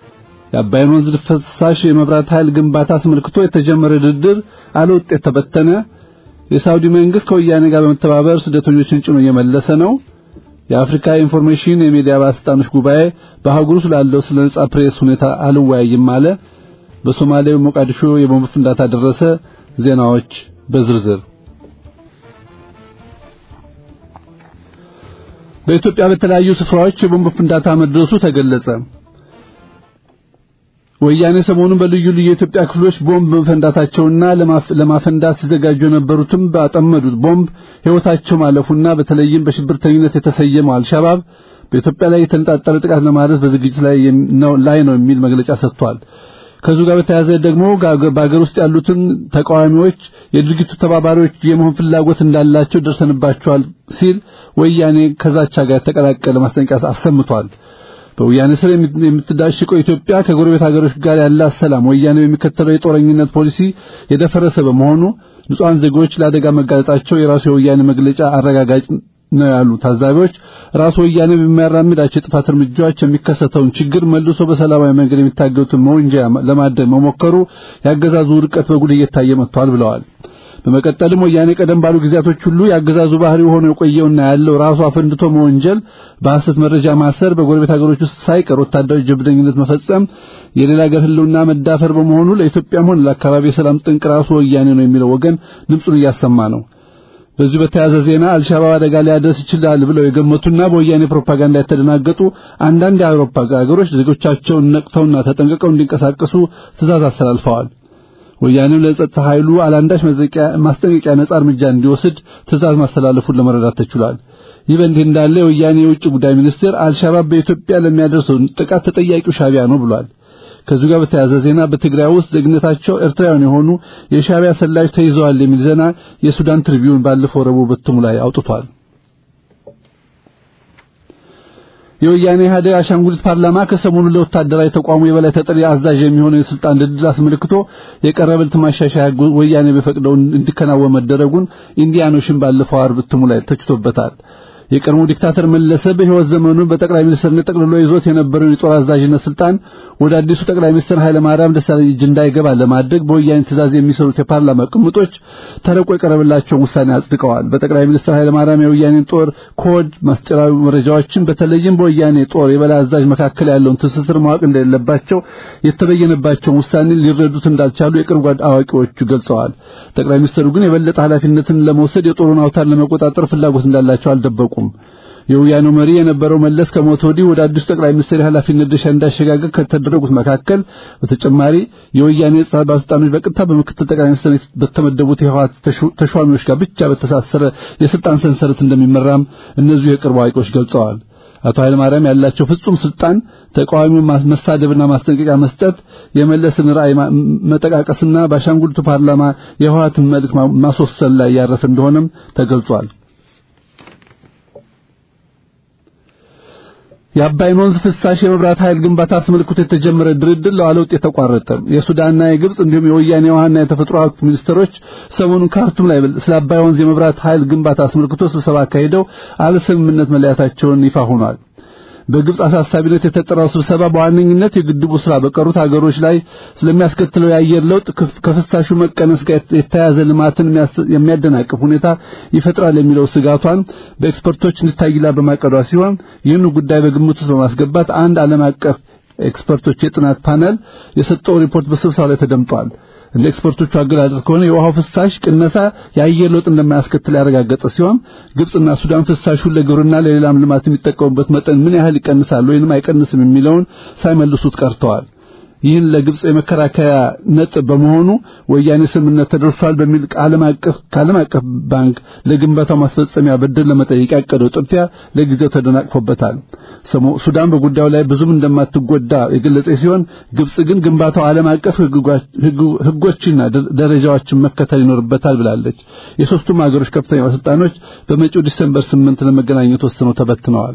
የአባይን ወንዝ ፍሳሽ የመብራት ኃይል ግንባታ አስመልክቶ የተጀመረ ድርድር አለውጤት ተበተነ። የሳውዲ መንግስት ከወያኔ ጋር በመተባበር ስደተኞችን ጭኖ እየመለሰ ነው። የአፍሪካ ኢንፎርሜሽን የሚዲያ ባለስልጣኖች ጉባኤ በአህጉሩ ስላለው ስለ ነጻ ፕሬስ ሁኔታ አልወያይም አለ። በሶማሌው ሞቃዲሾ የቦምብ ፍንዳታ ደረሰ። ዜናዎች በዝርዝር በኢትዮጵያ በተለያዩ ስፍራዎች የቦምብ ፍንዳታ መድረሱ ተገለጸ። ወያኔ ሰሞኑን በልዩ ልዩ የኢትዮጵያ ክፍሎች ቦምብ መፈንዳታቸውና ለማፈንዳት ሲዘጋጁ የነበሩትም ባጠመዱት ቦምብ ሕይወታቸው ማለፉና በተለይም በሽብርተኝነት የተሰየመው አልሻባብ በኢትዮጵያ ላይ የተነጣጠረ ጥቃት ለማድረስ በዝግጅት ላይ ነው ላይ ነው የሚል መግለጫ ሰጥቷል። ከዚህ ጋር በተያያዘ ደግሞ በአገር ውስጥ ያሉትን ተቃዋሚዎች የድርጊቱ ተባባሪዎች የመሆን ፍላጎት እንዳላቸው ደርሰንባቸዋል ሲል ወያኔ ከዛቻ ጋር ተቀላቀለ ማስጠንቀቂያ አሰምቷል። በወያኔ ስር የምትዳሽቀው ኢትዮጵያ ከጎረቤት ሀገሮች ጋር ያላት ሰላም ወያኔ የሚከተለው የጦረኝነት ፖሊሲ የደፈረሰ በመሆኑ ንጹሃን ዜጎች ለአደጋ መጋለጣቸው የራሱ የወያኔ መግለጫ አረጋጋጭ ነው ያሉ ታዛቢዎች ራሱ ወያኔ በሚያራምዳቸው ጥፋት እርምጃዎች የሚከሰተውን ችግር መልሶ በሰላማዊ መንገድ የሚታገሉትን መወንጀያ ለማድረግ መሞከሩ ያገዛዙ ርቀት በጉድ እየታየ መጥቷል ብለዋል። በመቀጠልም ወያኔ ቀደም ባሉ ጊዜያቶች ሁሉ ያገዛዙ ባህሪ ሆኖ የቆየውና ያለው ራሱ አፈንድቶ መወንጀል፣ በሐሰት መረጃ ማሰር፣ በጎረቤት ሀገሮች ውስጥ ሳይቀር ወታደራዊ ጀብደኝነት መፈጸም የሌላ ሀገር ህልውና መዳፈር በመሆኑ ለኢትዮጵያም ሆነ ለአካባቢ ሰላም ጠንቅ ራሱ ወያኔ ነው የሚለው ወገን ድምጹን እያሰማ ነው። በዚህ በተያያዘ ዜና አልሻባብ አደጋ ሊያደርስ ይችላል ብለው የገመቱና በወያኔ ፕሮፓጋንዳ የተደናገጡ አንዳንድ የአውሮፓ ሀገሮች ዜጎቻቸውን ነቅተውና ተጠንቅቀው እንዲንቀሳቀሱ ትዕዛዝ አስተላልፈዋል። ወያኔው ለጸጥታ ኃይሉ አላንዳች ማስጠንቀቂያ ነጻ እርምጃ እንዲወስድ ትዕዛዝ ማስተላለፉን ለመረዳት ተችሏል። ይህ በእንዲህ እንዳለ የወያኔ የውጭ ጉዳይ ሚኒስቴር አልሻባብ በኢትዮጵያ ለሚያደርሰው ጥቃት ተጠያቂው ሻዕቢያ ነው ብሏል። ከዚህ ጋር በተያያዘ ዜና በትግራይ ውስጥ ዜግነታቸው ኤርትራውያን የሆኑ የሻዕቢያ ሰላዮች ተይዘዋል የሚል ዜና የሱዳን ትሪቢዩን ባለፈው ረቡዕ በትሙ ላይ አውጥቷል። የወያኔ ኢህአዴግ አሻንጉሊት ፓርላማ ከሰሞኑ ለወታደራዊ ተቋሙ የበላይ ተጠሪ አዛዥ የሚሆነው የስልጣን ድልድል አስመልክቶ የቀረበለት ማሻሻያ ወያኔ በፈቅደው እንዲከናወን መደረጉን ኢንዲያኖሽን ባለፈው አርብ ትሙ ላይ ተችቶበታል። የቀድሞ ዲክታተር መለሰ በህይወት ዘመኑ በጠቅላይ ሚኒስትርነት ጠቅልሎ ይዞት የነበረው የጦር አዛዥነት ስልጣን ወደ አዲሱ ጠቅላይ ሚኒስትር ኃይለ ማርያም ደሳለኝ እጅ እንዳይገባ ለማድረግ በወያኔ ትዕዛዝ የሚሰሩት የፓርላማ ቅምጦች ተረቆ የቀረበላቸውን ውሳኔ አጽድቀዋል። በጠቅላይ ሚኒስትር ኃይለ ማርያም የወያኔን ጦር ኮድ ማስጠራዊ መረጃዎችን በተለይም በወያኔ ጦር የበላይ አዛዥ መካከል ያለውን ትስስር ማወቅ እንደሌለባቸው የተበየነባቸው ውሳኔ ሊረዱት እንዳልቻሉ የቅርብ አዋቂዎቹ ገልጸዋል። ጠቅላይ ሚኒስትሩ ግን የበለጠ ኃላፊነትን ለመውሰድ የጦሩን አውታር ለመቆጣጠር ፍላጎት እንዳላቸው አልደበቁም። የወያኔው መሪ የነበረው መለስ ከሞተ ወዲህ ወደ አዲስ ጠቅላይ ሚኒስትር ኃላፊነት ድርሻ እንዳሸጋገር ከተደረጉት መካከል በተጨማሪ የወያኔ ጸጥታ ባለስልጣኖች በቀጥታ በምክትል ጠቅላይ ሚኒስትር በተመደቡት የህወሓት ተሿሚዎች ጋር ብቻ በተሳሰረ የስልጣን ሰንሰለት እንደሚመራም እነዚህ የቅርብ አዋቂዎች ገልጸዋል። አቶ ኃይለ ማርያም ያላቸው ፍጹም ስልጣን ተቃዋሚውን ማስተዳደርና ማስጠንቀቂያ መስጠት የመለስን ራዕይ መጠቃቀስና በአሻንጉሊቱ ፓርላማ የህወሓትን መልክ ማስወሰል ላይ ያረፈ እንደሆነም ተገልጿል። የአባይን ወንዝ ፍሳሽ የመብራት ኃይል ግንባታ አስመልክቶ የተጀመረ ድርድር ለዋለውጥ የተቋረጠ የሱዳንና የግብጽ እንዲሁም የወያኔ ውሃና የተፈጥሮ ሀብት ሚኒስትሮች ሰሞኑን ካርቱም ላይ ስለ አባይ ወንዝ የመብራት ኃይል ግንባታ አስመልክቶ ስብሰባ አካሂደው አለስምምነት መለያየታቸውን ይፋ ሆኗል። በግብጽ አሳሳቢነት የተጠራው ስብሰባ በዋነኝነት የግድቡ ስራ በቀሩት ሀገሮች ላይ ስለሚያስከትለው የአየር ለውጥ ከፍሳሹ መቀነስ ጋር የተያያዘ ልማትን የሚያደናቅፍ ሁኔታ ይፈጥራል የሚለው ስጋቷን በኤክስፐርቶች እንዲታይላ በማቀዷ ሲሆን ይህን ጉዳይ በግምት ውስጥ በማስገባት አንድ ዓለም አቀፍ ኤክስፐርቶች የጥናት ፓነል የሰጠው ሪፖርት በስብሰባው ላይ ተደምጧል። እንደ ኤክስፐርቶቹ አገላለጽ ከሆነ የውሃው ፍሳሽ ቅነሳ የአየር ለውጥ እንደማያስከትል ያረጋገጠ ሲሆን ግብጽና ሱዳን ፍሳሹን ለግብርና ለሌላም ልማት የሚጠቀሙበት መጠን ምን ያህል ይቀንሳል ወይንም አይቀንስም የሚለውን ሳይመልሱት ቀርተዋል። ይህን ለግብጽ የመከራከያ ነጥብ በመሆኑ ወያኔ ስምምነት ተደርሷል በሚል ዓለም አቀፍ ዓለም አቀፍ ባንክ ለግንባታው ማስፈጸሚያ ብድር ለመጠየቅ ያቀደው ጥድፊያ ለጊዜው ተደናቅፎበታል። ሱዳን በጉዳዩ ላይ ብዙም እንደማትጎዳ የገለጸ ሲሆን ግብጽ ግን ግንባታው ዓለም አቀፍ ህጎችና ደረጃዎችን መከተል ይኖርበታል ብላለች። የሶስቱም ሀገሮች ከፍተኛ ባለስልጣኖች በመጪው ዲሴምበር ስምንት ለመገናኘት ወስነው ተበትነዋል።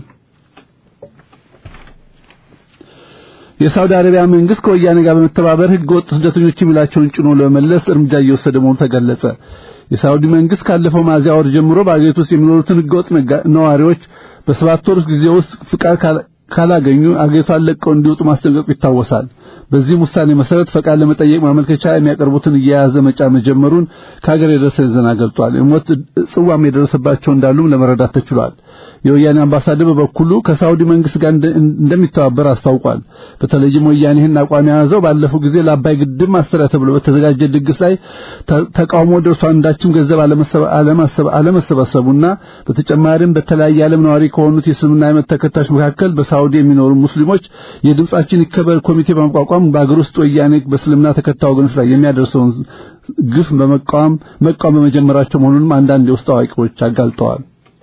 የሳውዲ አረቢያ መንግስት ከወያኔ ጋር በመተባበር ህገወጥ ስደተኞች የሚላቸውን ጭኖ ለመመለስ እርምጃ እየወሰደ መሆኑ ተገለጸ። የሳውዲ መንግስት ካለፈው ሚያዝያ ወር ጀምሮ በአገሪቱ ውስጥ የሚኖሩትን ህገወጥ ነዋሪዎች በሰባት ወር ጊዜ ውስጥ ፍቃድ ካላገኙ አገሪቷን ለቀው እንዲወጡ ማስጠንቀቁ ይታወሳል። በዚህ ውሳኔ መሰረት ፈቃድ ለመጠየቅ ማመልከቻ የሚያቀርቡትን እየያዘ መጫ መጀመሩን ከሀገር የደረሰ ዜና ገልጿል። የሞት ጽዋም የደረሰባቸው እንዳሉም ለመረዳት ተችሏል። የወያኔ አምባሳደር በበኩሉ ከሳውዲ መንግስት ጋር እንደሚተባበር አስታውቋል። በተለይም ወያኔ ይህን አቋም ያዘው ባለፈው ጊዜ ለአባይ ግድብ ማሰሪያ ተብሎ በተዘጋጀ ድግስ ላይ ተቃውሞ ደርሷል እንዳችም ገንዘብ አለመሰባሰቡና በተጨማሪም በተለያየ ዓለም ነዋሪ ከሆኑት የእስልምና ሃይማኖት ተከታዮች መካከል በሳውዲ የሚኖሩ ሙስሊሞች የድምጻችን ይከበር ኮሚቴ በማቋቋም በአገር ውስጥ ወያኔ በእስልምና ተከታይ ወገኖች ላይ የሚያደርሰውን ግፍ በመቃወም መቃወም በመጀመራቸው መሆኑንም አንዳንድ የውስጥ አዋቂዎች አጋልጠዋል።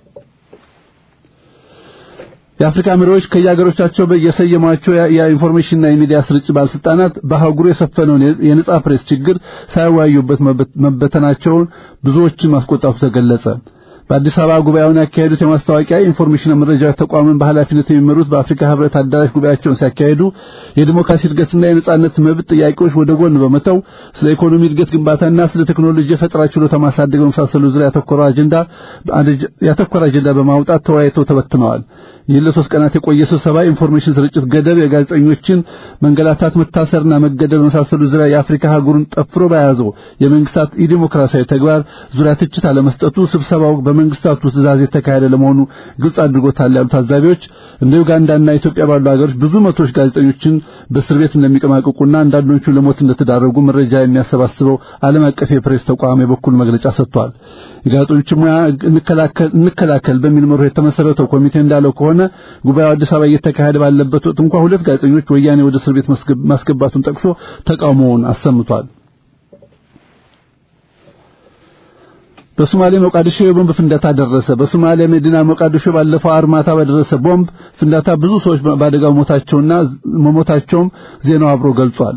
የአፍሪካ መሪዎች ከያገሮቻቸው በየሰየማቸው የኢንፎርሜሽንና የሚዲያ ስርጭት ባለስልጣናት በአህጉሩ የሰፈነውን የነጻ ፕሬስ ችግር ሳይወያዩበት መበተናቸውን ብዙዎችን ማስቆጣቱ ተገለጸ። በአዲስ አበባ ጉባኤውን ያካሄዱት የማስታወቂያ ኢንፎርሜሽን መረጃ ተቋምን በኃላፊነት የሚመሩት በአፍሪካ ህብረት አዳራሽ ጉባኤያቸውን ሲያካሂዱ የዲሞክራሲ እድገትና የነጻነት መብት ጥያቄዎች ወደ ጎን በመተው ስለ ኢኮኖሚ እድገት ግንባታና ስለ ቴክኖሎጂ ፈጠራ ችሎታ ማሳደግ በመሳሰሉ ዙሪያ ያተኮረ አጀንዳ ያተኮረ አጀንዳ በማውጣት ተወያይተው ተበትነዋል። ይህ ለሶስት ቀናት የቆየ ስብሰባ ኢንፎርሜሽን ስርጭት ገደብ፣ የጋዜጠኞችን መንገላታት፣ መታሰርና መገደል በመሳሰሉ ዙሪያ የአፍሪካ ሀገሩን ጠፍሮ በያዘው የመንግስታት የዲሞክራሲያዊ ተግባር ዙሪያ ትችት አለመስጠቱ ስብሰባው በመንግስታቱ ትዕዛዝ የተካሄደ ለመሆኑ ግልጽ አድርጎታል ያሉ ታዛቢዎች እንደ ዩጋንዳና ኢትዮጵያ ባሉ ሀገሮች ብዙ መቶዎች ጋዜጠኞችን በእስር ቤት እንደሚቀማቅቁና አንዳንዶቹ ለሞት እንደተዳረጉ መረጃ የሚያሰባስበው ዓለም አቀፍ የፕሬስ ተቋም የበኩል መግለጫ ሰጥቷል። የጋዜጠኞች ሙያ እንከላከል እንከላከል በሚል መርህ የተመሰረተው ኮሚቴ እንዳለው ከሆነ ጉባኤው አዲስ አበባ እየተካሄደ ባለበት ወቅት እንኳን ሁለት ጋዜጠኞች ወያኔ ወደ እስር ቤት ማስገባቱን ጠቅሶ ተቃውሞውን አሰምቷል። በሶማሌ ሞቃዲሾ የቦምብ ፍንዳታ ደረሰ። በሶማሌ መዲና ሞቃዲሾ ባለፈው አርማታ በደረሰ ቦምብ ፍንዳታ ብዙ ሰዎች በአደጋው ሞታቸውና መሞታቸውም ዜናው አብሮ ገልጿል።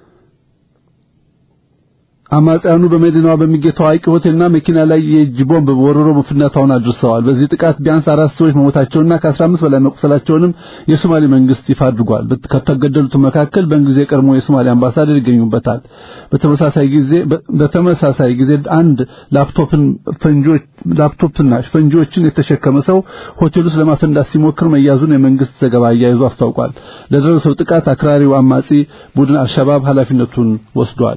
አማጽያኑ በመዲናዋ በሚገኝ ታዋቂ ሆቴልና መኪና ላይ የእጅ ቦምብ ወርሮ ፍንዳታውን አድርሰዋል። በዚህ ጥቃት ቢያንስ አራት ሰዎች መሞታቸውና ከአስራ አምስት በላይ መቁሰላቸውንም የሶማሌ መንግስት ይፋ አድርጓል። ከተገደሉት መካከል በእንግሊዝ የቀድሞ የሶማሌ አምባሳደር ይገኙበታል። በተመሳሳይ ጊዜ በተመሳሳይ ጊዜ አንድ ላፕቶፕን ፈንጆች ላፕቶፕና ፈንጆችን የተሸከመ ሰው ሆቴል ውስጥ ለማፈንዳት ሲሞክር መያዙን የመንግስት ዘገባ አያይዞ አስታውቋል። ለደረሰው ጥቃት አክራሪው አማጺ ቡድን አልሸባብ ኃላፊነቱን ወስዷል።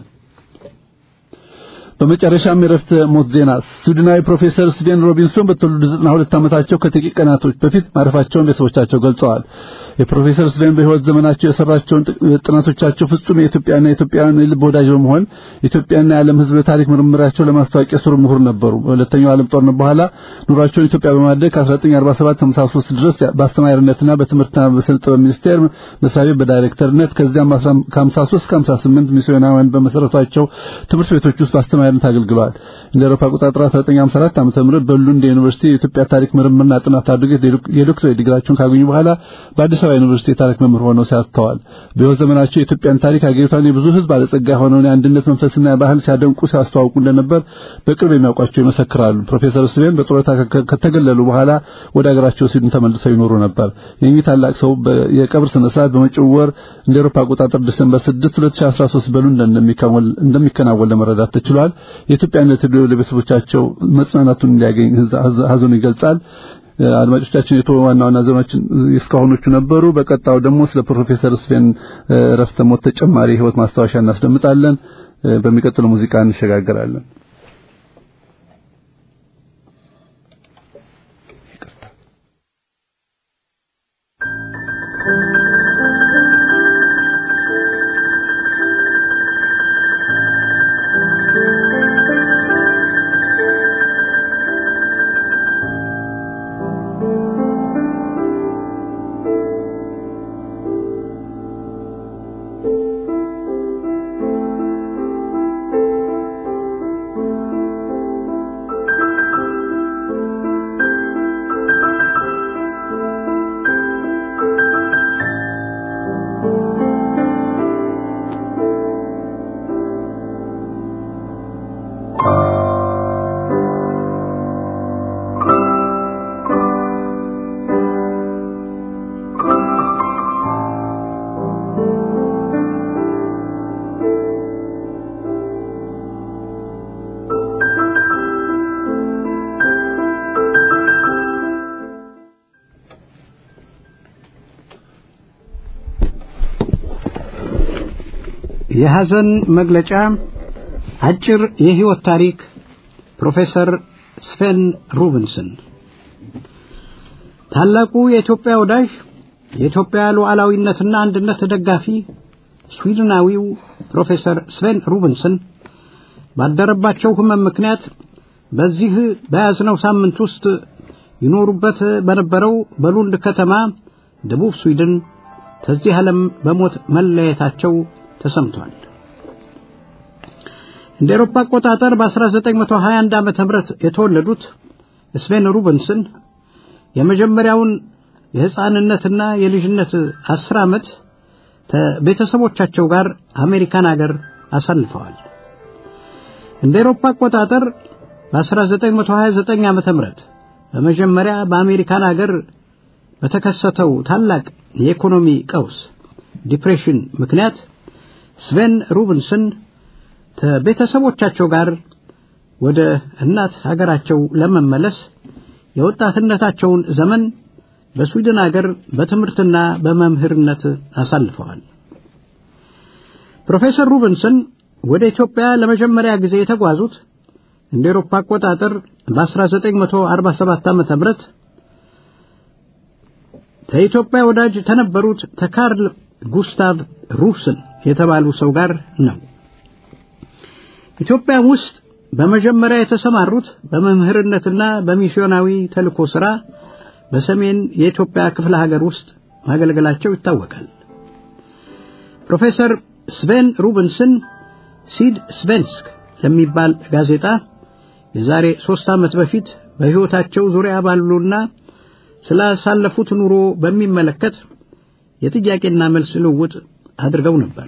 በመጨረሻም የረፍት ሞት ዜና ስዊድናዊ ፕሮፌሰር ስቬን ሮቢንሶን በተወለዱ ዘጠና ሁለት ዓመታቸው ከጥቂት ቀናቶች በፊት ማረፋቸውን ቤተሰቦቻቸው ገልጸዋል። የፕሮፌሰር ስቬን በህይወት ዘመናቸው የሰራቸውን ጥናቶቻቸው ፍጹም የኢትዮጵያና የኢትዮጵያውያን ልብ ወዳጅ በመሆን ኢትዮጵያና የዓለም ህዝብ ታሪክ ምርምራቸው ለማስታወቅ የሰሩ ምሁር ነበሩ። በሁለተኛው ዓለም ጦርነት በኋላ ኑሯቸውን ኢትዮጵያ በማድረግ ከ1947 እስከ ሃምሳ ሶስት ድረስ በአስተማሪነትና በትምህርትና በስልጠና ሚኒስቴር መስሪያ ቤት በዳይሬክተርነት ከዚያም ከ53 እስከ ሃምሳ ስምንት ሚስዮናውያን በመሰረቷቸው ትምህርት ቤቶች ውስጥ በአስተማሪ በተወካይነት አገልግለዋል። እንደ አውሮፓ አቆጣጠር አስራ ዘጠኝ ሃምሳ አራት ዓመተ ምህረት በሉንድ ዩኒቨርሲቲ የኢትዮጵያ ታሪክ ምርምርና ጥናት አድርገው የዶክተሬት ዲግሪያቸውን ካገኙ በኋላ በአዲስ አበባ ዩኒቨርሲቲ የታሪክ መምህር ሆነው ሲያስተዋል። በሕይወት ዘመናቸው የኢትዮጵያን ታሪክ አገሪቷን የብዙ ሕዝብ ባለጸጋ ሆነውን የአንድነት መንፈስና ባህል ሲያደንቁ ሲያስተዋውቁ እንደነበር በቅርብ የሚያውቋቸው ይመሰክራሉ። ፕሮፌሰር ስቬን በጡረታ ከተገለሉ በኋላ ወደ ሀገራቸው ሲድን ተመልሰው ይኖሩ ነበር። የእኚህ ታላቅ ሰው የቀብር ስነ ስርዓት በመጪው ወር እንደ አውሮፓ አቆጣጠር ዲሴምበር ስድስት ሁለት ሺህ አስራ ሶስት በሉንደን እንደሚከናወን እንደሚከናወን ለመረዳት ተችሏል። የኢትዮጵያነት ለቤተሰቦቻቸው መጽናናቱን እንዲያገኝ ሀዘኑ ይገልጻል። አድማጮቻችን የቶ ዋና ዋና ዜናዎችን እስካሁኖቹ ነበሩ። በቀጣው ደግሞ ስለ ፕሮፌሰር ስቬን ረፍተ ሞት ተጨማሪ ህይወት ማስታወሻ እናስደምጣለን። በሚቀጥለው ሙዚቃ እንሸጋገራለን። የሐዘን መግለጫ አጭር የህይወት ታሪክ ፕሮፌሰር ስቬን ሩብንስን ታላቁ የኢትዮጵያ ወዳጅ የኢትዮጵያ ሉዓላዊነትና አንድነት ደጋፊ ስዊድናዊው ፕሮፌሰር ስቬን ሩብንስን ባደረባቸው ህመም ምክንያት በዚህ በያዝነው ሳምንት ውስጥ ይኖሩበት በነበረው በሉንድ ከተማ ደቡብ ስዊድን ከዚህ ዓለም በሞት መለየታቸው ተሰምቷል። እንደ አውሮፓ አቆጣጠር በ1921 ዓመተ ምህረት የተወለዱት ስቬን ሩብንስን የመጀመሪያውን የህፃንነትና የልጅነት አስር ዓመት ከቤተሰቦቻቸው ጋር አሜሪካን ሀገር አሳልፈዋል። እንደ አውሮፓ አቆጣጠር በ1929 ዓመተ ምህረት በመጀመሪያ በአሜሪካን ሀገር በተከሰተው ታላቅ የኢኮኖሚ ቀውስ ዲፕሬሽን ምክንያት ስቬን ሩብንስን ከቤተሰቦቻቸው ጋር ወደ እናት ሀገራቸው ለመመለስ የወጣትነታቸውን ዘመን በስዊድን ሀገር በትምህርትና በመምህርነት አሳልፈዋል። ፕሮፌሰር ሩብንስን ወደ ኢትዮጵያ ለመጀመሪያ ጊዜ የተጓዙት እንደ አውሮፓ አቆጣጠር በ1947 ዓመተ ምህረት ከኢትዮጵያ ወዳጅ ተነበሩት ተካርል ጉስታቭ ሩስን የተባሉ ሰው ጋር ነው። ኢትዮጵያ ውስጥ በመጀመሪያ የተሰማሩት በመምህርነትና በሚስዮናዊ ተልእኮ ሥራ በሰሜን የኢትዮጵያ ክፍለ ሀገር ውስጥ ማገልገላቸው ይታወቃል። ፕሮፌሰር ስቬን ሩብንስን ሲድ ስቬንስክ ለሚባል ጋዜጣ የዛሬ ሶስት ዓመት በፊት በሕይወታቸው ዙሪያ ባሉና ስላሳለፉት ኑሮ በሚመለከት የጥያቄና መልስ ልውውጥ አድርገው ነበር።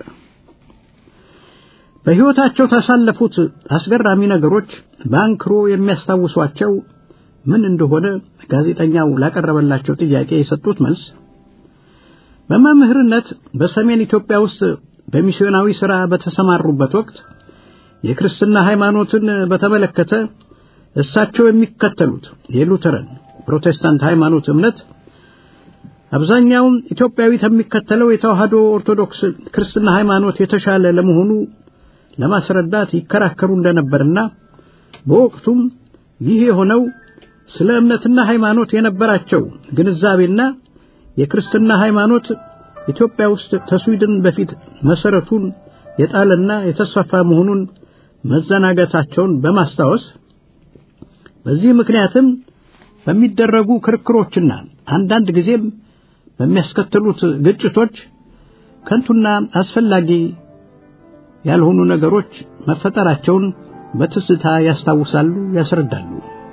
በሕይወታቸው ታሳለፉት አስገራሚ ነገሮች ባንክሮ የሚያስታውሷቸው ምን እንደሆነ ጋዜጠኛው ላቀረበላቸው ጥያቄ የሰጡት መልስ በመምህርነት በሰሜን ኢትዮጵያ ውስጥ በሚስዮናዊ ሥራ በተሰማሩበት ወቅት የክርስትና ሃይማኖትን በተመለከተ እሳቸው የሚከተሉት የሉተራን ፕሮቴስታንት ሃይማኖት እምነት አብዛኛው ኢትዮጵያዊ የሚከተለው የተዋህዶ ኦርቶዶክስ ክርስትና ሃይማኖት የተሻለ ለመሆኑ ለማስረዳት ይከራከሩ እንደነበርና በወቅቱም ይህ የሆነው ስለ እምነትና ሃይማኖት የነበራቸው ግንዛቤና የክርስትና ሃይማኖት ኢትዮጵያ ውስጥ ከስዊድን በፊት መሰረቱን የጣለና የተስፋፋ መሆኑን መዘናጋታቸውን በማስታወስ በዚህ ምክንያትም በሚደረጉ ክርክሮችና አንዳንድ ጊዜም በሚያስከትሉት ግጭቶች ከንቱና አስፈላጊ ያልሆኑ ነገሮች መፈጠራቸውን በትስታ ያስታውሳሉ፣ ያስረዳሉ።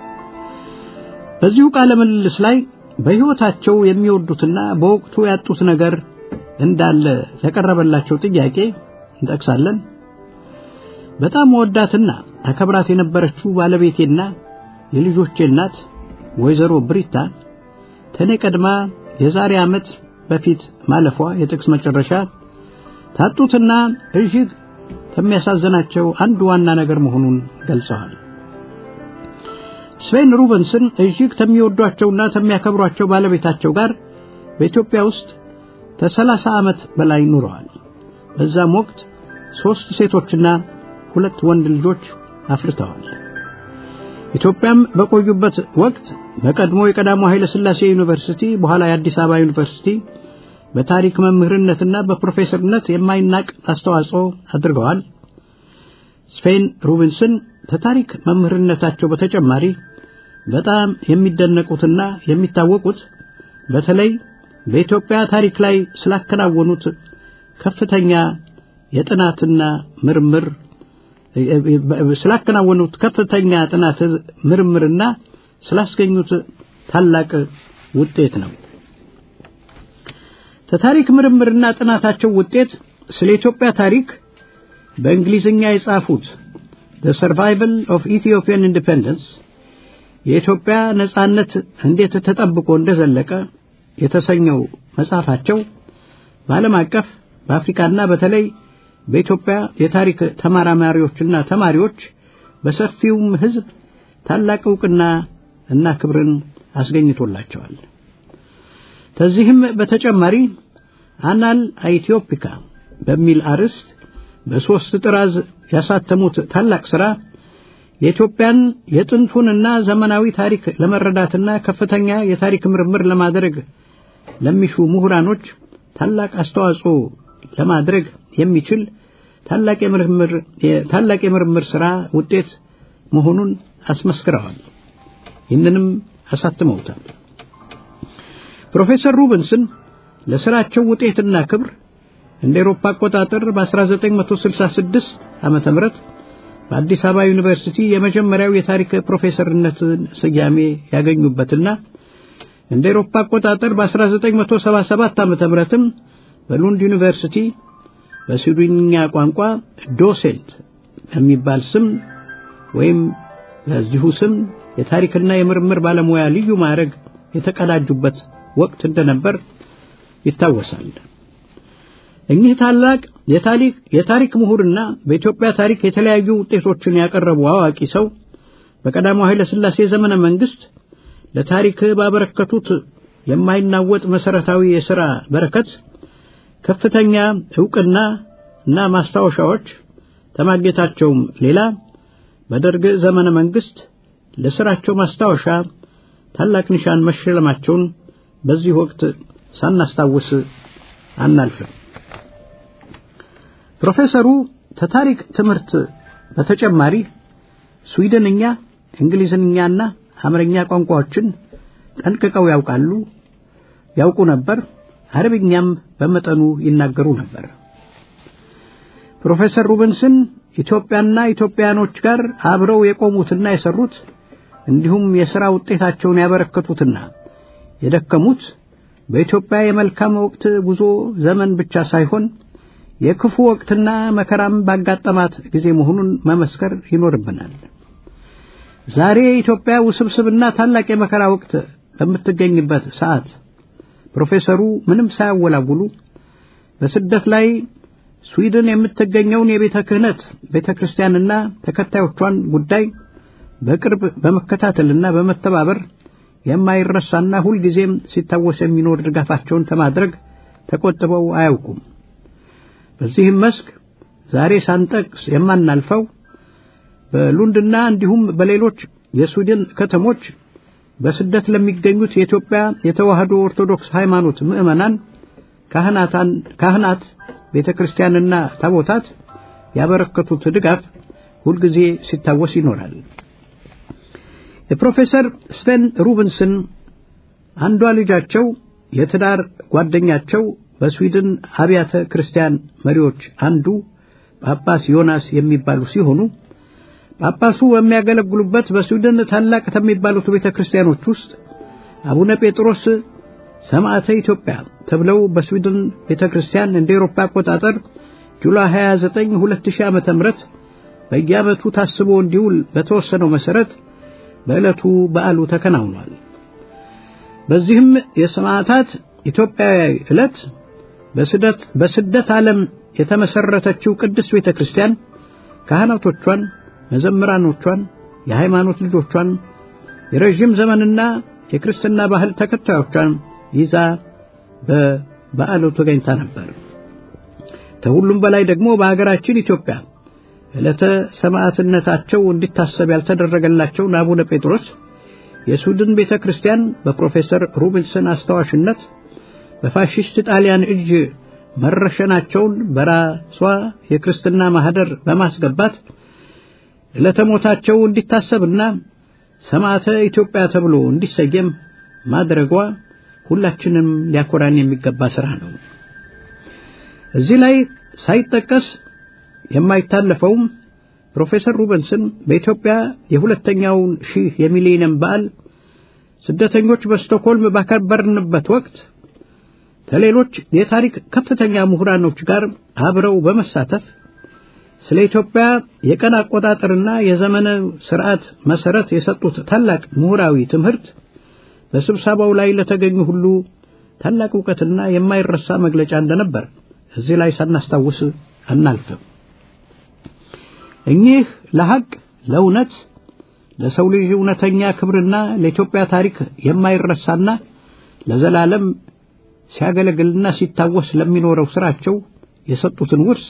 በዚሁ ቃለ ምልልስ ላይ በሕይወታቸው የሚወዱትና በወቅቱ ያጡት ነገር እንዳለ ለቀረበላቸው ጥያቄ እንጠቅሳለን። በጣም ወዳትና አከብራት የነበረችው ባለቤቴና የልጆቼ እናት ወይዘሮ ብሪታ ተኔ ቀድማ የዛሬ ዓመት በፊት ማለፏ የጥቅስ መጨረሻ ታጡትና እጅግ ከሚያሳዝናቸው አንዱ ዋና ነገር መሆኑን ገልጸዋል። ስቬን ሩበንስን እጅግ ከሚወዷቸውና ከሚያከብሯቸው ባለቤታቸው ጋር በኢትዮጵያ ውስጥ ከሰላሳ ዓመት በላይ ኑረዋል። በዛም ወቅት ሶስት ሴቶችና ሁለት ወንድ ልጆች አፍርተዋል። ኢትዮጵያም በቆዩበት ወቅት በቀድሞ የቀዳማዊ ኃይለ ሥላሴ ዩኒቨርሲቲ በኋላ የአዲስ አበባ ዩኒቨርሲቲ በታሪክ መምህርነትና በፕሮፌሰርነት የማይናቅ አስተዋጽኦ አድርገዋል። ስቬን ሩበንስን ከታሪክ መምህርነታቸው በተጨማሪ በጣም የሚደነቁትና የሚታወቁት በተለይ በኢትዮጵያ ታሪክ ላይ ስላከናወኑት ከፍተኛ የጥናትና ምርምር ስላከናወኑት ከፍተኛ ጥናት ምርምርና ስላስገኙት ታላቅ ውጤት ነው። ከታሪክ ምርምርና ጥናታቸው ውጤት ስለ ኢትዮጵያ ታሪክ በእንግሊዝኛ የጻፉት The Survival of Ethiopian Independence የኢትዮጵያ ነጻነት እንዴት ተጠብቆ እንደዘለቀ የተሰኘው መጽሐፋቸው በዓለም አቀፍ በአፍሪካና በተለይ በኢትዮጵያ የታሪክ ተመራማሪዎችና ተማሪዎች በሰፊውም ሕዝብ ታላቅ ዕውቅና እና ክብርን አስገኝቶላቸዋል። ከዚህም በተጨማሪ አናል ኢትዮፒካ በሚል አርዕስት በሶስት ጥራዝ ያሳተሙት ታላቅ ሥራ የኢትዮጵያን የጥንቱንና ዘመናዊ ታሪክ ለመረዳትና ከፍተኛ የታሪክ ምርምር ለማድረግ ለሚሹ ምሁራኖች ታላቅ አስተዋጽኦ ለማድረግ የሚችል ታላቅ የምርምር ታላቅ የምርምር ሥራ ውጤት መሆኑን አስመስክረዋል። ይህንንም አሳትመውታል። ፕሮፌሰር ሩበንስን ለሥራቸው ውጤትና ክብር እንደ አውሮፓ አቆጣጠር በ1966 ዓመተ ምህረት በአዲስ አበባ ዩኒቨርሲቲ የመጀመሪያው የታሪክ ፕሮፌሰርነትን ስያሜ ያገኙበትና እንደ አውሮፓ አቆጣጠር በ1977 ዓመተ ምህረትም በሉንድ ዩኒቨርሲቲ በስዊድንኛ ቋንቋ ዶሴንት የሚባል ስም ወይም በዚሁ ስም የታሪክና የምርምር ባለሙያ ልዩ ማዕረግ የተቀዳጁበት ወቅት እንደነበር ይታወሳል። እኚህ ታላቅ የታሪክ የታሪክ ምሁርና በኢትዮጵያ ታሪክ የተለያዩ ውጤቶችን ያቀረቡ አዋቂ ሰው በቀዳማዊ ኃይለ ሥላሴ ዘመነ መንግስት ለታሪክ ባበረከቱት የማይናወጥ መሰረታዊ የሥራ በረከት ከፍተኛ ዕውቅና እና ማስታወሻዎች ተማግኘታቸውም ሌላ በደርግ ዘመነ መንግስት ለሥራቸው ማስታወሻ ታላቅ ኒሻን መሸለማቸውን በዚህ ወቅት ሳናስታውስ አናልፍም። ፕሮፌሰሩ ከታሪክ ትምህርት በተጨማሪ ስዊድንኛ፣ እንግሊዝኛና አማርኛ ቋንቋዎችን ጠንቅቀው ያውቃሉ ያውቁ ነበር። አረብኛም በመጠኑ ይናገሩ ነበር። ፕሮፌሰር ሩበንስን ኢትዮጵያና ኢትዮጵያኖች ጋር አብረው የቆሙትና የሰሩት እንዲሁም የሥራ ውጤታቸውን ያበረከቱትና የደከሙት በኢትዮጵያ የመልካም ወቅት ጉዞ ዘመን ብቻ ሳይሆን የክፉ ወቅትና መከራም ባጋጠማት ጊዜ መሆኑን መመስከር ይኖርብናል። ዛሬ ኢትዮጵያ ውስብስብና ታላቅ የመከራ ወቅት በምትገኝበት ሰዓት ፕሮፌሰሩ ምንም ሳያወላውሉ በስደት ላይ ስዊድን የምትገኘውን የቤተ ክህነት ቤተክርስቲያንና ተከታዮቿን ጉዳይ በቅርብ በመከታተልና በመተባበር የማይረሳና ሁሉ ጊዜም ሲታወስ የሚኖር ድጋፋቸውን ከማድረግ ተቆጥበው አያውቁም። በዚህም መስክ ዛሬ ሳንጠቅስ የማናልፈው በሉንድና እንዲሁም በሌሎች የስዊድን ከተሞች በስደት ለሚገኙት የኢትዮጵያ የተዋህዶ ኦርቶዶክስ ሃይማኖት ምእመናን ካህናታን ካህናት ቤተክርስቲያንና ታቦታት ያበረከቱት ድጋፍ ሁሉ ጊዜ ሲታወስ ይኖራል። የፕሮፌሰር ስቬን ሩበንስን አንዷ ልጃቸው የትዳር ጓደኛቸው በስዊድን አብያተ ክርስቲያን መሪዎች አንዱ ጳጳስ ዮናስ የሚባሉ ሲሆኑ ጳጳሱ በሚያገለግሉበት በስዊድን ታላቅ ከሚባሉት ቤተክርስቲያኖች ውስጥ አቡነ ጴጥሮስ ሰማዕተ ኢትዮጵያ ተብለው በስዊድን ቤተክርስቲያን እንደ አውሮፓ አቆጣጠር ጁላይ ሃያ ዘጠኝ ሁለት ሺህ ዓመተ ምህረት በየዓመቱ ታስቦ እንዲውል በተወሰነው መሰረት በዕለቱ በዓሉ ተከናውኗል። በዚህም የሰማዕታት ኢትዮጵያዊ ዕለት በስደት በስደት ዓለም የተመሰረተችው ቅድስት ቤተክርስቲያን ካህናቶቿን፣ መዘምራኖቿን፣ የሃይማኖት ልጆቿን፣ የረጅም ዘመንና የክርስትና ባህል ተከታዮቿን ይዛ በበዓሉ ተገኝታ ነበር። ከሁሉም በላይ ደግሞ በአገራችን ኢትዮጵያ ዕለተ ሰማዕትነታቸው እንዲታሰብ ያልተደረገላቸው አቡነ ጴጥሮስ የስዊድን ቤተክርስቲያን በፕሮፌሰር ሩቢንሰን አስተዋሽነት በፋሺስት ጣሊያን እጅ መረሸናቸውን በራሷ የክርስትና ማህደር በማስገባት ለተሞታቸው እንዲታሰብና ሰማዕተ ኢትዮጵያ ተብሎ እንዲሰየም ማድረጓ ሁላችንም ሊያኮራን የሚገባ ሥራ ነው። እዚህ ላይ ሳይጠቀስ የማይታለፈው ፕሮፌሰር ሩቢንሰን በኢትዮጵያ የሁለተኛውን ሺህ የሚሊኒየም በዓል ስደተኞች በስቶክሆልም ባከበርንበት ወቅት ከሌሎች የታሪክ ከፍተኛ ምሁራኖች ጋር አብረው በመሳተፍ ስለ ኢትዮጵያ የቀን አቆጣጠርና የዘመነ ሥርዓት መሰረት የሰጡት ታላቅ ምሁራዊ ትምህርት በስብሰባው ላይ ለተገኙ ሁሉ ታላቅ ዕውቀትና የማይረሳ መግለጫ እንደነበር እዚህ ላይ ሳናስታውስ አናልፍም። እኚህ ለሐቅ፣ ለእውነት፣ ለሰው ልጅ እውነተኛ ክብርና ለኢትዮጵያ ታሪክ የማይረሳና ለዘላለም ሲያገለግልና ሲታወስ ለሚኖረው ሥራቸው የሰጡትን ውርስ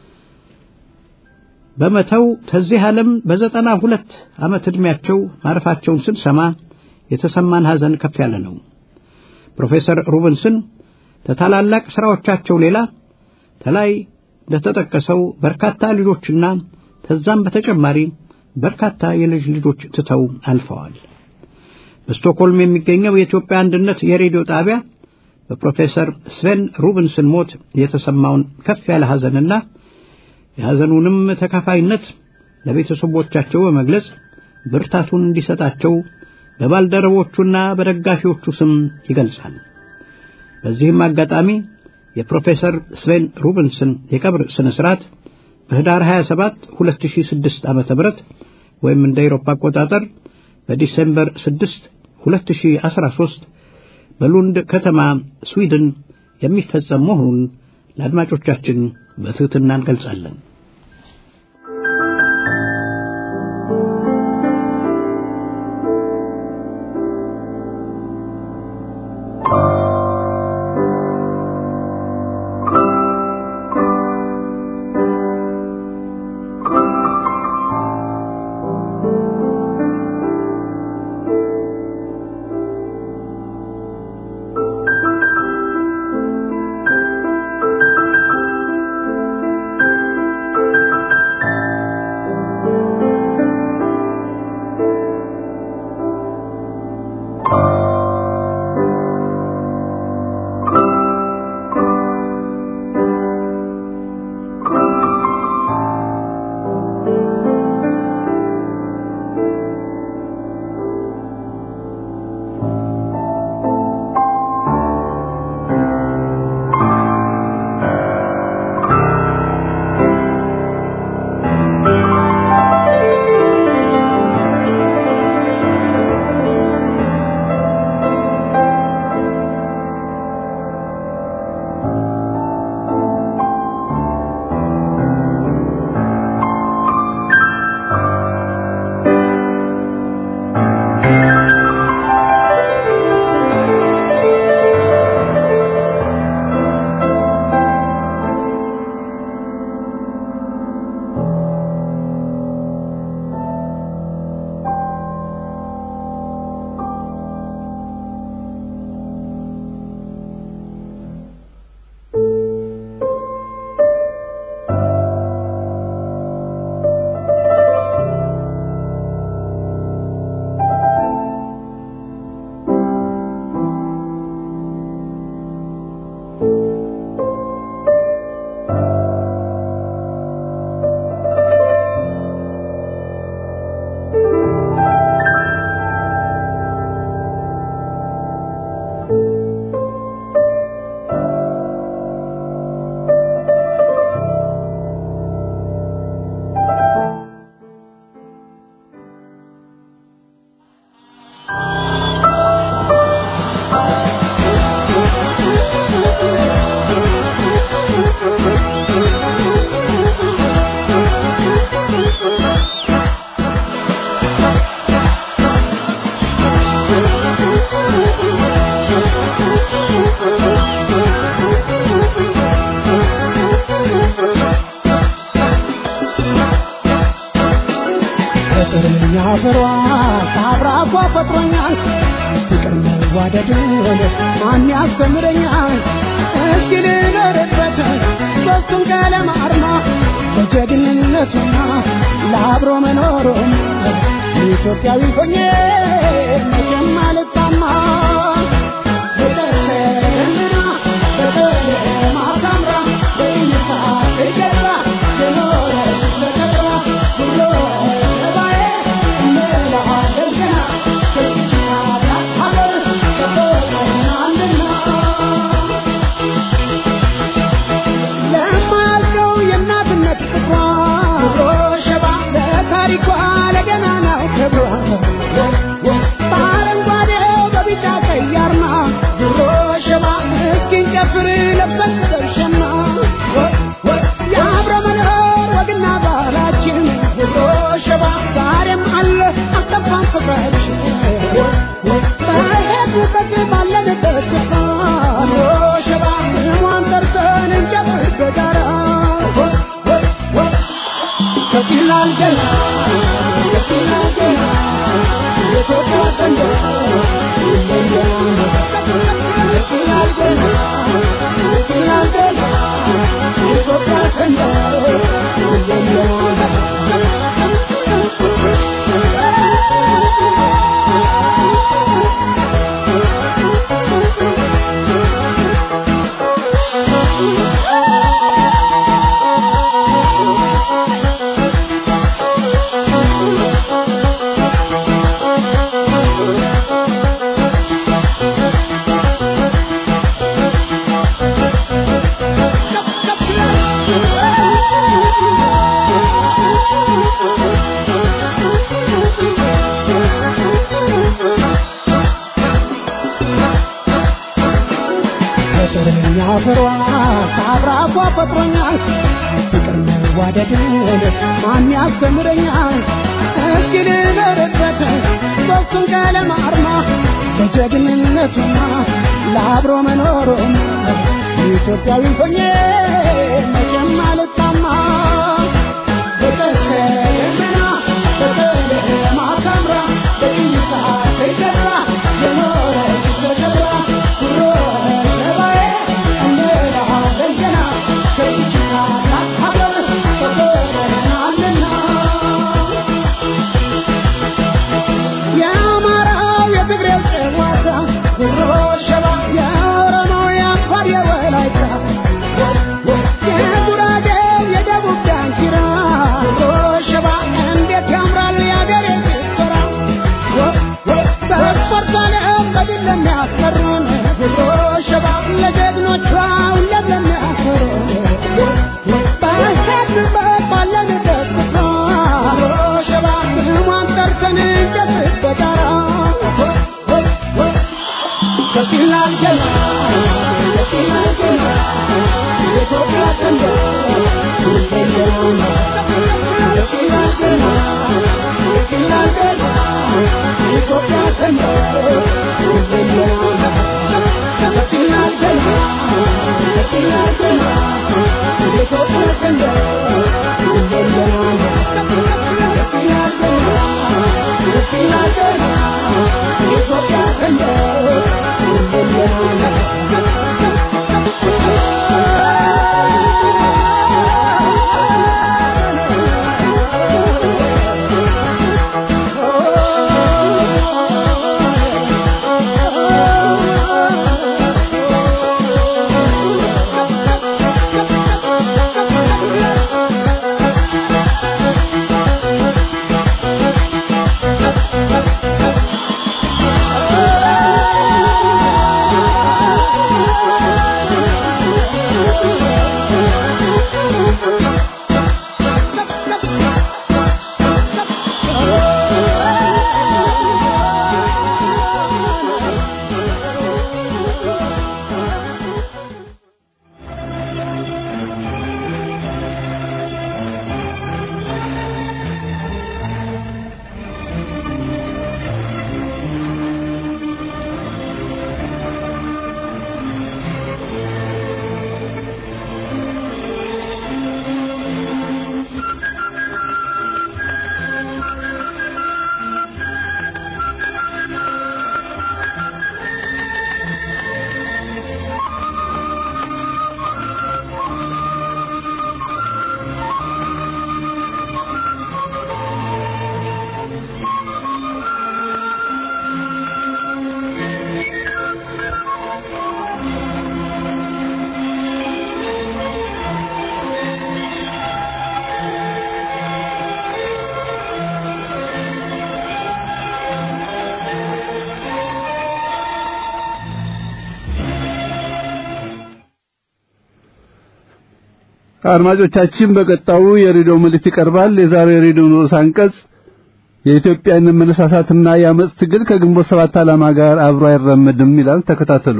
በመተው ተዚህ ዓለም በዘጠና ሁለት ዓመት ዕድሜያቸው ማረፋቸውን ስንሰማ የተሰማን ሐዘን ከፍ ያለ ነው። ፕሮፌሰር ሩቢንሰን ተታላላቅ ሥራዎቻቸው ሌላ ተላይ ለተጠቀሰው በርካታ ልጆችና ተዛም በተጨማሪ በርካታ የልጅ ልጆች ትተው አልፈዋል። በስቶክሆልም የሚገኘው የኢትዮጵያ አንድነት የሬዲዮ ጣቢያ በፕሮፌሰር ስቬን ሩቢንሰን ሞት የተሰማውን ከፍ ያለ ሐዘንና የሐዘኑንም ተካፋይነት ለቤተሰቦቻቸው በመግለጽ ብርታቱን እንዲሰጣቸው በባልደረቦቹና በደጋፊዎቹ ስም ይገልጻል። በዚህም አጋጣሚ የፕሮፌሰር ስቬን ሩቢንሰን የቀብር ስነ ስርዓት በህዳር ሃያ ሰባት ሁለት ሺህ ስድስት ዓመተ ምህረት ወይም እንደ አውሮፓ አቆጣጠር በዲሴምበር ስድስት ሁለት ሺህ አስራ ሦስት በሉንድ ከተማ ስዊድን የሚፈጸም መሆኑን ለአድማጮቻችን በትህትና እንገልጻለን። መዋደድ ማን ያስተምረኛል እስኪ ልኖርበት ሦስቱን ቀለም አርማ በጀግንነቱና ለአብሮ መኖሩም ኢትዮጵያዊ ሆኜ መቼም አልጣማ በተሰለና በተለማ ሳምራ በይታ ይገባ የኖረች ለከብራ ብሎ ሰባዬ እመላለገና ከዚችና ሀገር ተቆጠናልና ለማልቀው የእናትነት ፍቅሯ ሸባ ለታሪኳ ለገናናው ክብሯ በአረንጓዴው በቢጫ ቀይ አርማ ድሮ ሸባ እስኪን ጨፍር ለብሰን ተሸና የአብረ መኖር ወግና ባህላችን ድሮ ሸባ ዛሬም አለ አልጠፋም ፍቅራችን በሄድንበት ባለንበት ስፍራ ድሮ ሸባ ስሟን ጠርተን እንጨፍር በጋራ ከፊላል ገና ከፊላል ገና የኢትዮጵያ ሰንደቅ ይለያል ከፊላል ገና ከፊላል ገና የኢትዮጵያ ሰንደቅ ይለያል ፍሯ ሳብራፏ ፈጥሮኛል ፍቅር መዋደድ ማን ያስተምረኛል እስኪ ልኖርበት ሦስቱን ቀለም አርማ በጀግንነቱና ለአብሮ መኖሩም ኢትዮጵያዊ ሆኜ መቼም አልጣማ በተሰለና በተለማ ሳምራ በይታ ይገባ የኖረች ለከብራ ድሮ ሸባዬ እመላለገና ከዚችና ሀገር ተቆጠናልና የአማራው የትግሬው ጨዋታ ድሮ ሸባ የኦሮሞው የአፋር የወላይታ የጉራጌው የደቡብ ዳንኪራ ድሮ ሸባ እንዴት ያምራል ያገሬ ጭፈራ በስፖርት ዓለም በድል ለሚያስቀሩን ድሮ ሸባ ለጀግኖቿ ሁሌም ለሚያኮሩን በሄድንበት ባለንበት ስፍራ ድሮ ሸባ ስሟን ጠርተን እንጨፍር በጋራ ከፊላል ገና ከፊላል ገና የኢትዮጵያ ሰንደቅ ይለያል ከፊላል ገና ከፊላል ገና የኢትዮጵያ ሰንደቅ ይለያል ከፊላል ገና ከፊላል ገና የኢትዮጵያ ሰንደቅ ይለያል ከፊላል ገና ከፊላል ገና የኢትዮጵያ ሰንደቅ Oh አድማጮቻችን በቀጣዩ የሬዲዮ መልእክት ይቀርባል። የዛሬው የሬዲዮ ርዕሰ አንቀጽ የኢትዮጵያን መነሳሳትና የአመጽ ትግል ከግንቦት ሰባት ዓላማ ጋር አብሮ አይራመድም ይላል። ተከታተሉ።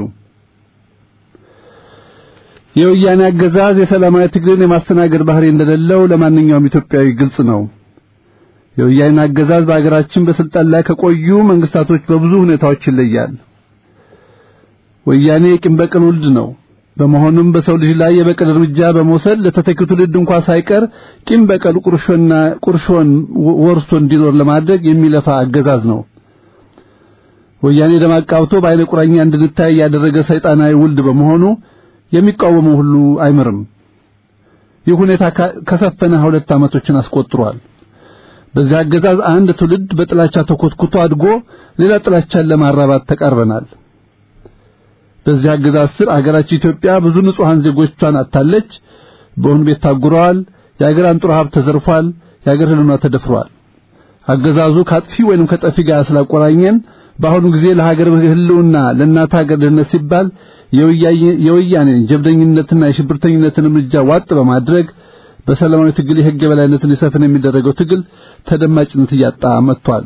የወያኔ አገዛዝ የሰላማዊ ትግልን የማስተናገድ ባህሪ እንደሌለው ለማንኛውም ኢትዮጵያዊ ግልጽ ነው። የወያኔ አገዛዝ በአገራችን በስልጣን ላይ ከቆዩ መንግስታቶች በብዙ ሁኔታዎች ይለያል። ወያኔ የቂም በቀል ውልድ ነው። በመሆኑም በሰው ልጅ ላይ የበቀል እርምጃ በመውሰድ ለተተኪው ትውልድ እንኳን ሳይቀር ቂም በቀል ቁርሾና ቁርሾን ወርሶ እንዲኖር ለማድረግ የሚለፋ አገዛዝ ነው። ወያኔ ደማቃውቶ በአይነ ቁራኛ እንድንታይ ያደረገ ሰይጣናዊ ውልድ በመሆኑ የሚቃወመው ሁሉ አይመርም። ይህ ሁኔታ ከሰፈነ ሁለት ዓመቶችን አስቆጥሯል። በዚህ አገዛዝ አንድ ትውልድ በጥላቻ ተኮትኩቶ አድጎ ሌላ ጥላቻን ለማራባት ተቃርበናል። በዚህ አገዛዝ ስር አገራችን ኢትዮጵያ ብዙ ንጹሃን ዜጎቿን አታለች። በወህኒ ቤት ታጉረዋል። የአገር አንጡራ ሀብት ተዘርፏል። የአገር ህልውና ተደፍሯል። አገዛዙ ካጥፊ ወይንም ከጠፊ ጋር ስላቆራኘን በአሁኑ ጊዜ ለሀገር ህልውና ለእናት ሀገር ደህንነት ሲባል የወያኔን ጀብደኝነትና የሽብርተኝነትን እርምጃ ዋጥ በማድረግ በሰላማዊ ትግል የህግ የበላይነትን ሊሰፍን የሚደረገው ትግል ተደማጭነት እያጣ መጥቷል።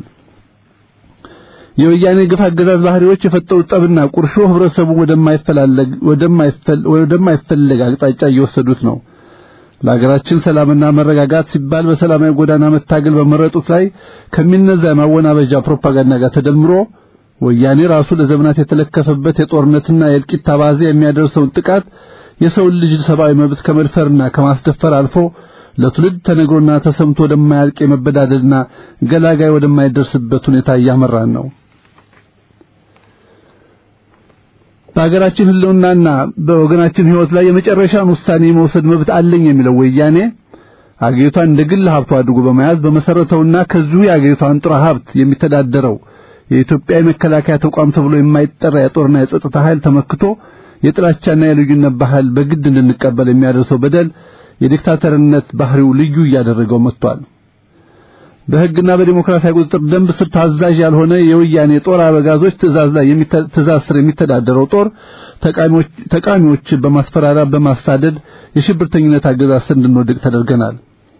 የወያኔ ግፍ አገዛዝ ባህሪዎች የፈጠሩት ጠብና ቁርሾ ህብረተሰቡ ወደማይፈላለግ ወደማይፈል ወደማይፈልግ አቅጣጫ እየወሰዱት ነው። ለሀገራችን ሰላምና መረጋጋት ሲባል በሰላማዊ ጎዳና መታገል በመረጡት ላይ ከሚነዛ ማወናበጃ ፕሮፓጋንዳ ጋር ተደምሮ ወያኔ ራሱ ለዘመናት የተለከፈበት የጦርነትና የእልቂት አባዜ የሚያደርሰውን ጥቃት የሰው ልጅ ሰብአዊ መብት ከመድፈርና ከማስደፈር አልፎ ለትውልድ ተነግሮና ተሰምቶ ወደማያልቅ የመበዳደልና ገላጋይ ወደማይደርስበት ሁኔታ እያመራን ነው። በአገራችን ህልውናና በወገናችን ህይወት ላይ የመጨረሻውን ውሳኔ መውሰድ መብት አለኝ የሚለው ወያኔ አገሪቷን እንደ ግል ሀብቱ አድርጎ በመያዝ በመሰረተውና ከዚሁ የአገሪቷን ጥራ ሀብት የሚተዳደረው የኢትዮጵያ የመከላከያ ተቋም ተብሎ የማይጠራ የጦርና የጸጥታ ኃይል ተመክቶ የጥላቻና የልዩነት ባህል በግድ እንድንቀበል የሚያደርሰው በደል የዲክታተርነት ባህሪው ልዩ ያደረገው መጥቷል። በህግና በዲሞክራሲያዊ ቁጥጥር ደንብ ስር ታዛዥ ያልሆነ የወያኔ ጦር አበጋዞች ትእዛዝ ላይ የሚተዛዝ ስር የሚተዳደረው ጦር ተቃሚዎች ተቃሚዎች በማስፈራራት በማሳደድ የሽብርተኝነት አገዛዝ እንድንወድቅ ተደርገናል።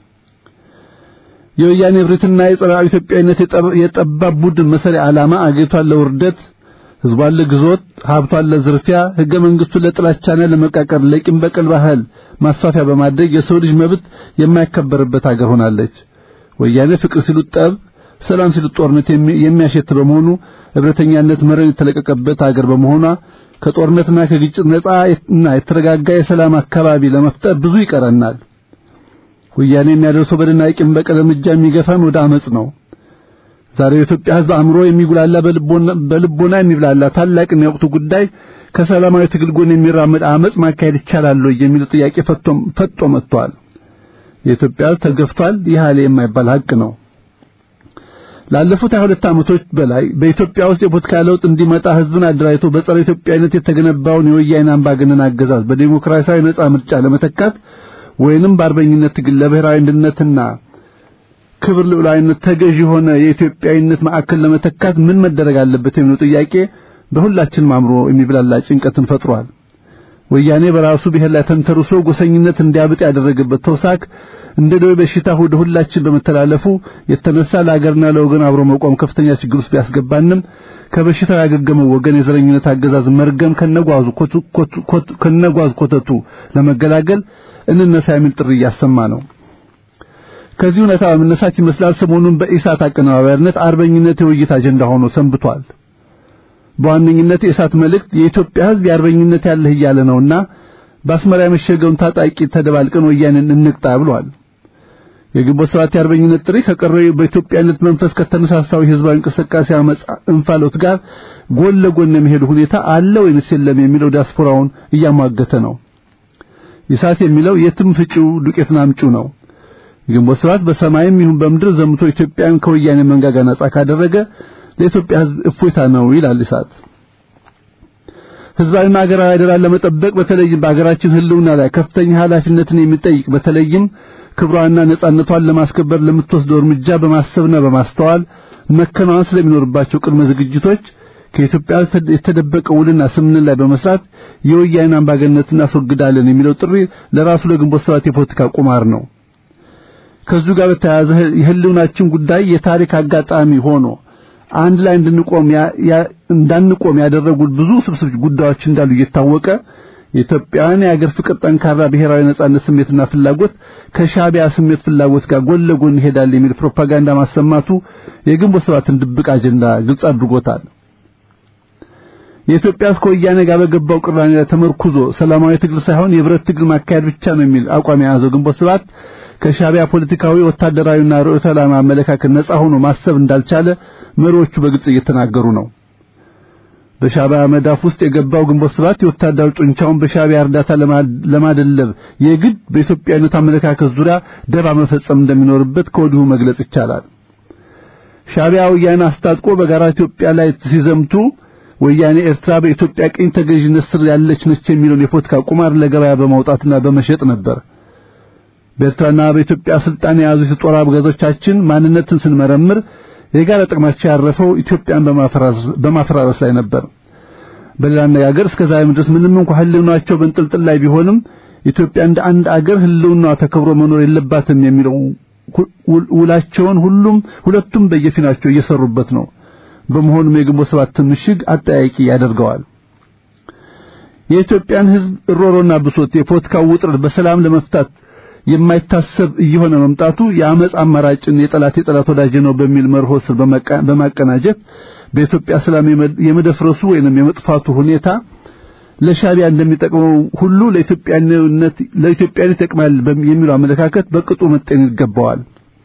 የወያኔ ብሪትና የጸረ ኢትዮጵያዊነት የጠባብ ቡድን መሰሪ ዓላማ አገሪቷን ለውርደት ህዝቧን ለግዞት ሀብቷን ለዝርፊያ ህገ መንግስቱን ለጥላቻና ለመቃቀር ለቂም በቀል ባህል ማስፋፊያ በማድረግ የሰው ልጅ መብት የማይከበርበት ሀገር ሆናለች። ወያኔ ፍቅር ሲሉት ጠብ ሰላም ሲሉት ጦርነት የሚያሸት በመሆኑ ህብረተኛነት መረን የተለቀቀበት ሀገር በመሆኗ ከጦርነትና ከግጭት ነፃ እና የተረጋጋ የሰላም አካባቢ ለመፍጠር ብዙ ይቀረናል። ወያኔ የሚያደርሰው በደና ቂም በቀል እርምጃ የሚገፋን ወደ አመጽ ነው። ዛሬ የኢትዮጵያ ህዝብ አምሮ የሚጉላላ በልቦና በልቦና የሚብላላ ታላቅና የወቅቱ ጉዳይ ከሰላማዊ ትግል ጎን የሚራመድ አመጽ ማካሄድ ይቻላል ወይ የሚል ጥያቄ ፈቶም ፈጦ መጥቷል። የኢትዮጵያ ተገፍቷል። ይህ አለ የማይባል ሀቅ ነው። ላለፉት ሁለት ዓመቶች በላይ በኢትዮጵያ ውስጥ የፖለቲካ ለውጥ እንዲመጣ ህዝብን አደራጅቶ በጸረ ኢትዮጵያዊነት የተገነባውን የወያኔ አምባገነን አገዛዝ በዲሞክራሲያዊ ነጻ ምርጫ ለመተካት ወይንም በአርበኝነት ትግል ለብሔራዊ አንድነትና ክብር ለኡላይነት ተገዥ ሆነ የኢትዮጵያዊነት ማዕከል ለመተካት ምን መደረግ አለበት የሚለው ጥያቄ በሁላችን ማምሮ የሚብላላ ጭንቀትን ፈጥሯል። ወያኔ በራሱ ብሔር ላይ ተንተርሶ ጎሰኝነት እንዲያብጥ ያደረገበት ተውሳክ እንደ ደዌ በሽታ ወደ ሁላችን በመተላለፉ የተነሳ ለአገርና ለወገን አብሮ መቆም ከፍተኛ ችግር ውስጥ ቢያስገባንም ከበሽታው ያገገመው ወገን የዘረኝነት አገዛዝ መርገም ከነጓዙ ከነጓዙ ኮተቱ ለመገላገል እንነሳ የሚል ጥሪ ያሰማ ነው። ከዚህ ሁኔታ በመነሳት ይመስላል ሰሞኑን በኢሳት አቀናባሪነት አርበኝነት የውይይት አጀንዳ ሆኖ ሰንብቷል። በዋነኝነት የኢሳት መልእክት የኢትዮጵያ ህዝብ ያርበኝነት ያለህ ያለ ነውና በአስመራ የመሸገውን ታጣቂ ተደባልቀን ወያኔን እንቅጣ ብሏል። የግንቦት ሰባት ያርበኝነት ጥሪ ከቀረው በኢትዮጵያነት መንፈስ ከተነሳሳው ህዝባዊ እንቅስቃሴ አመጽ እንፋሎት ጋር ጎን ለጎን የሚሄድ ሁኔታ አለ ወይስ የለም የሚለው ዲያስፖራውን እያማገተ ነው። ኢሳት የሚለው የትም ፍጪው ዱቄትና አምጪው ነው። ግንቦት ሰባት በሰማይም ይሁን በምድር ዘምቶ ኢትዮጵያን ከወያኔ መንጋጋ ነጻ ካደረገ ለኢትዮጵያ ህዝብ እፎይታ ነው ይላል ኢሳት። ህዝባዊና ሀገራዊ አደራ ለመጠበቅ በተለይም በአገራችን ህልውና ላይ ከፍተኛ ኃላፊነትን የሚጠይቅ በተለይም ክብሯንና ነጻነቷን ለማስከበር ለምትወስደው እርምጃ በማሰብና በማስተዋል መከናወን ስለሚኖርባቸው ቅድመ ዝግጅቶች ከኢትዮጵያ የተደበቀ ውልና ስምምነት ላይ በመስራት የወያኔን አምባገነንነት እናስወግዳለን የሚለው ጥሪ ለራሱ ለግንቦት ሰባት የፖለቲካ ቁማር ነው። ከዚሁ ጋር በተያያዘ የህልውናችን ጉዳይ የታሪክ አጋጣሚ ሆኖ አንድ ላይ እንድንቆም እንዳንቆም ያደረጉ ብዙ ስብስብ ጉዳዮች እንዳሉ እየታወቀ የኢትዮጵያን የአገር ፍቅር ጠንካራ ብሔራዊ ነጻነት ስሜትና ፍላጎት ከሻቢያ ስሜት ፍላጎት ጋር ጎን ለጎን ይሄዳል የሚል ፕሮፓጋንዳ ማሰማቱ የግንቦት ሰባትን ድብቅ አጀንዳ ግልጽ አድርጎታል። የኢትዮጵያ እስከ ወያኔ ጋር በገባው ቅራኔ ላይ ተመርኩዞ ሰላማዊ ትግል ሳይሆን የብረት ትግል ማካሄድ ብቻ ነው የሚል አቋም የያዘው ግንቦት ሰባት ከሻቢያ ፖለቲካዊ ወታደራዊና ርዕዮተ ዓለማዊ አመለካከት ነፃ ሆኖ ማሰብ እንዳልቻለ መሪዎቹ በግልጽ እየተናገሩ ነው። በሻቢያ መዳፍ ውስጥ የገባው ግንቦት ሰባት የወታደራዊ ጡንቻውን በሻቢያ እርዳታ ለማደለብ የግድ በኢትዮጵያዊነት አመለካከት ዙሪያ ደባ መፈጸም እንደሚኖርበት ከወዲሁ መግለጽ ይቻላል። ሻቢያ ወያኔ አስታጥቆ በጋራ ኢትዮጵያ ላይ ሲዘምቱ ወያኔ ኤርትራ በኢትዮጵያ ቅኝ ተገዥነት ስር ያለች ነች የሚለውን የፖለቲካ ቁማር ለገበያ በማውጣትና በመሸጥ ነበር። በኤርትራና በኢትዮጵያ ስልጣን የያዙት የጦር አበጋዞቻችን ማንነትን ስንመረምር የጋራ ጥቅማቸው ያረፈው ኢትዮጵያን በማፈራረስ ላይ ነበር። በሌላ አነጋገር እስከ ዛሬ ድረስ ምንም እንኳን ህልውናቸው በእንጥልጥል ላይ ቢሆንም ኢትዮጵያ እንደ አንድ አገር ህልውናዋ ተከብሮ መኖር የለባትም የሚለው ውላቸውን ሁሉም ሁለቱም በየፊናቸው እየሰሩበት ነው። በመሆኑም የግንቦት ሰባት ምሽግ አጠያቂ ያደርገዋል። የኢትዮጵያን ህዝብ ሮሮና ብሶት የፖለቲካው ውጥረት በሰላም ለመፍታት የማይታሰብ እየሆነ መምጣቱ የአመጽ አማራጭን የጠላት የጠላት ወዳጅ ነው በሚል መርሆ ስር በማቀናጀት በኢትዮጵያ ሰላም የመደፍረሱ ወይንም የመጥፋቱ ሁኔታ ለሻቢያ እንደሚጠቅመው ሁሉ ለኢትዮጵያነት ለኢትዮጵያነት ይጠቅማል የሚለው አመለካከት በቅጡ መጠን ይገባዋል።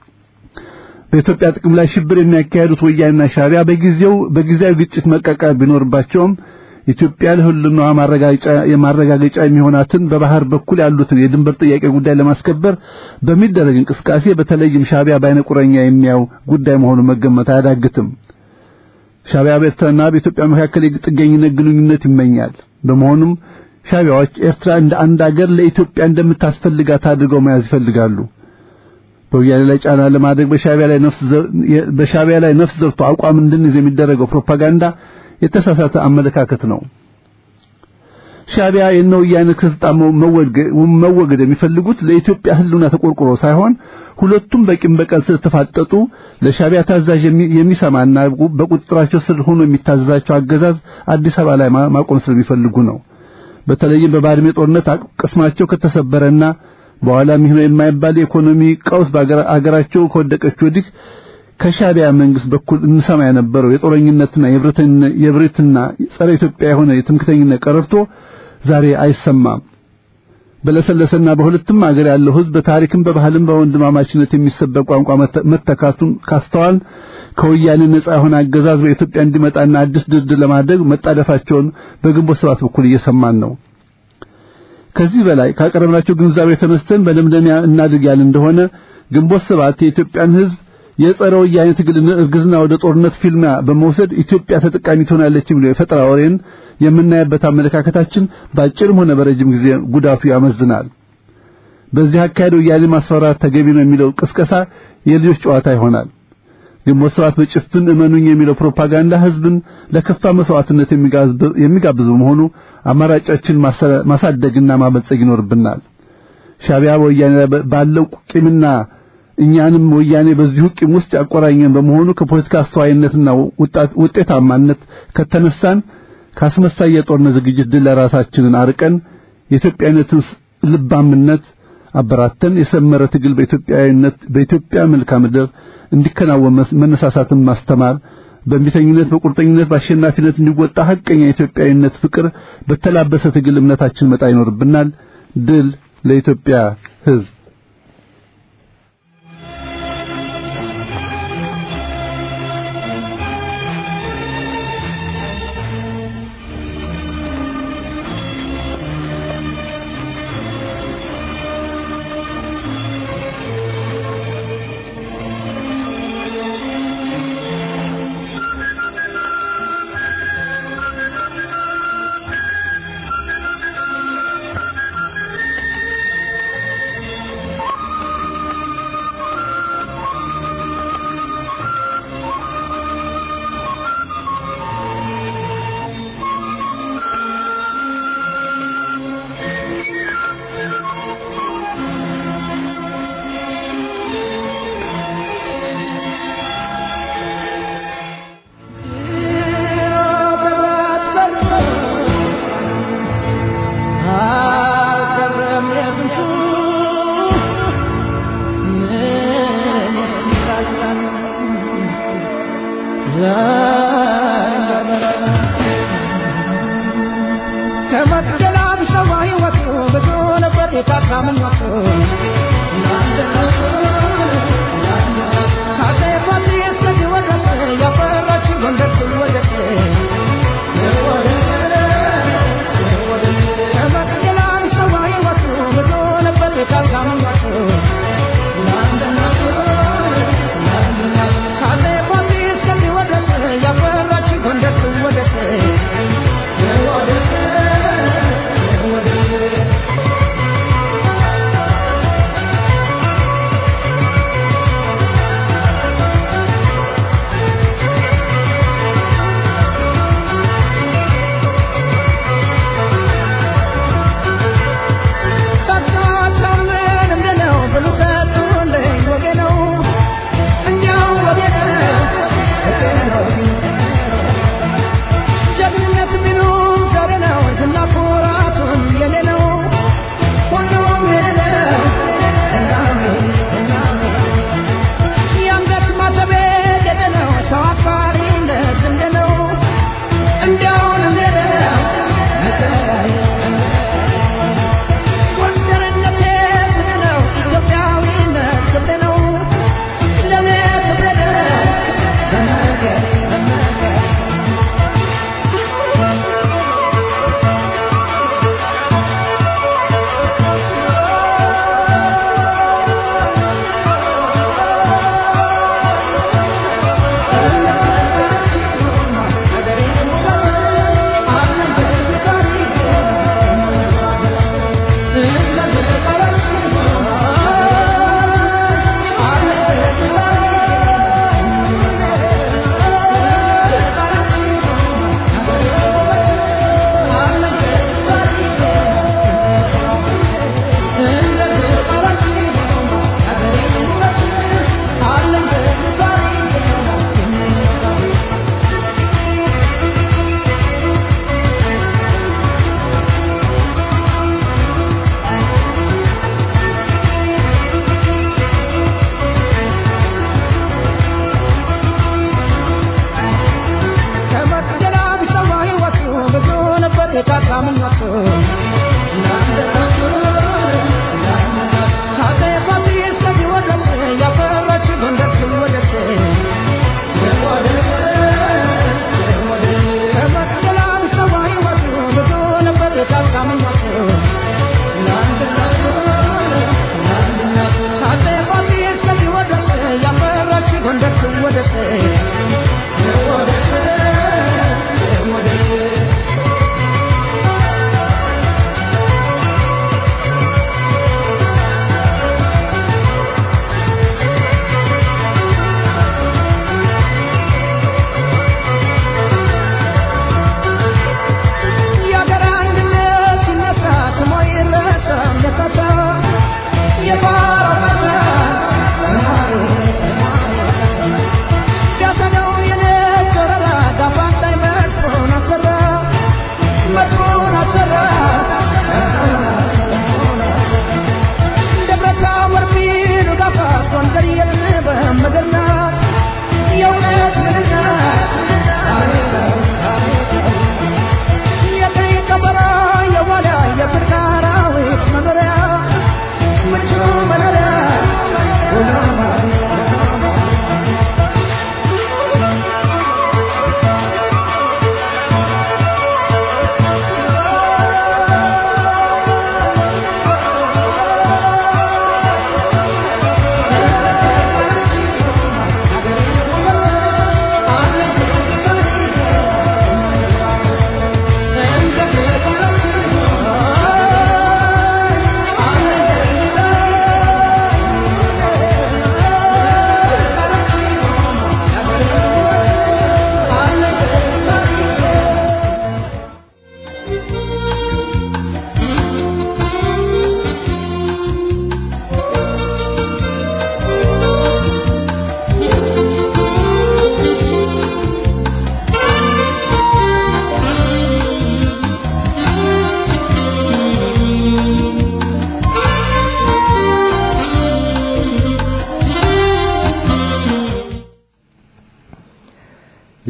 በኢትዮጵያ ጥቅም ላይ ሽብር የሚያካሂዱት ወያኔና ሻቢያ በጊዜው በጊዜያዊ ግጭት መቃቃር ቢኖርባቸውም ኢትዮጵያ ለሁሉና ማረጋገጫ የማረጋገጫ የሚሆናትን በባህር በኩል ያሉትን የድንበር ጥያቄ ጉዳይ ለማስከበር በሚደረግ እንቅስቃሴ በተለይም ሻቢያ ባይነቁረኛ የሚያው ጉዳይ መሆኑ መገመት አያዳግትም። ሻቢያ በኤርትራና በኢትዮጵያ መካከል የጥገኝነት ግንኙነት ይመኛል። በመሆኑም ሻቢያዎች ኤርትራ እንደ አንድ አገር ለኢትዮጵያ እንደምታስፈልጋት አድርገው መያዝ ይፈልጋሉ። በወያኔ ላይ ጫና ለማድረግ በሻቢያ ላይ ነፍስ በሻቢያ ላይ ነፍስ ዘርቶ አቋም እንድንይዝ የሚደረገው ፕሮፓጋንዳ የተሳሳተ አመለካከት ነው። ሻቢያ የነው ወያኔ ከስልጣን መወገድ የሚፈልጉት ለኢትዮጵያ ህልውና ተቆርቆሮ ሳይሆን ሁለቱም በቂም በቀል ስለተፋጠጡ ለሻቢያ ታዛዥ የሚሰማና በቁጥጥራቸው ስር ሆኖ የሚታዘዛቸው አገዛዝ አዲስ አበባ ላይ ማቆም ስለሚፈልጉ ነው። በተለይም በባድሜ ጦርነት ቅስማቸው ከተሰበረና በኋላም ይሄ የማይባል ኢኮኖሚ ቀውስ በአገራቸው ከወደቀች ወዲህ ከሻቢያ መንግስት በኩል እንሰማ የነበረው የጦረኝነትና የብረትና የብሪትና ጸረ ኢትዮጵያ የሆነ የትምክተኝነት ቀረርቶ ዛሬ አይሰማም። በለሰለሰና በሁለቱም አገር ያለው ህዝብ በታሪክም በባህልም በወንድማማችነት የሚሰበክ ቋንቋ መተካቱን ካስተዋል ከወያኔ ነፃ የሆነ አገዛዝ በኢትዮጵያ እንዲመጣና አዲስ ድርድር ለማድረግ መጣደፋቸውን በግንቦት ሰባት በኩል እየሰማን ነው። ከዚህ በላይ ካቀረብናቸው ግንዛቤ ተነስተን በደምደሚያ እናድርጋለን እንደሆነ ግንቦት ሰባት የኢትዮጵያን ህዝብ የጸረ ወያኔ ትግል እርግዝና ወደ ጦርነት ፊልማ በመውሰድ ኢትዮጵያ ተጠቃሚ ትሆናለች ብሎ የፈጠራ ወሬን የምናይበት አመለካከታችን ባጭርም ሆነ በረጅም ጊዜ ጉዳቱ ያመዝናል። በዚህ አካሄድ ወያኔ ማስፈራራት ተገቢ ነው የሚለው ቅስቀሳ የልጆች ጨዋታ ይሆናል። ግንቦት ሰባት በጭፍን እመኑኝ የሚለው ፕሮፓጋንዳ ህዝብን ለከፋ መስዋዕትነት የሚጋብዝ በመሆኑ አማራጫችን ማሳደግና ማበልጸግ ይኖርብናል። ሻቢያ ወያኔ ባለው ቂምና እኛንም ወያኔ በዚሁ ቂም ውስጥ ያቆራኘን በመሆኑ ከፖለቲካ አስተዋይነትና ውጤታማነት ከተነሳን ካስመሳይ የጦርነት ዝግጅት ድል ለራሳችንን አርቀን የኢትዮጵያዊነትን ልባምነት አበራተን የሰመረ ትግል በኢትዮጵያዊነት በኢትዮጵያ መልካም ምድር እንዲከናወን መነሳሳትን ማስተማር በእምቢተኝነት በቁርጠኝነት በአሸናፊነት እንዲወጣ ሐቀኛ የኢትዮጵያዊነት ፍቅር በተላበሰ ትግል እምነታችን መጣ ይኖርብናል። ድል ለኢትዮጵያ ሕዝብ።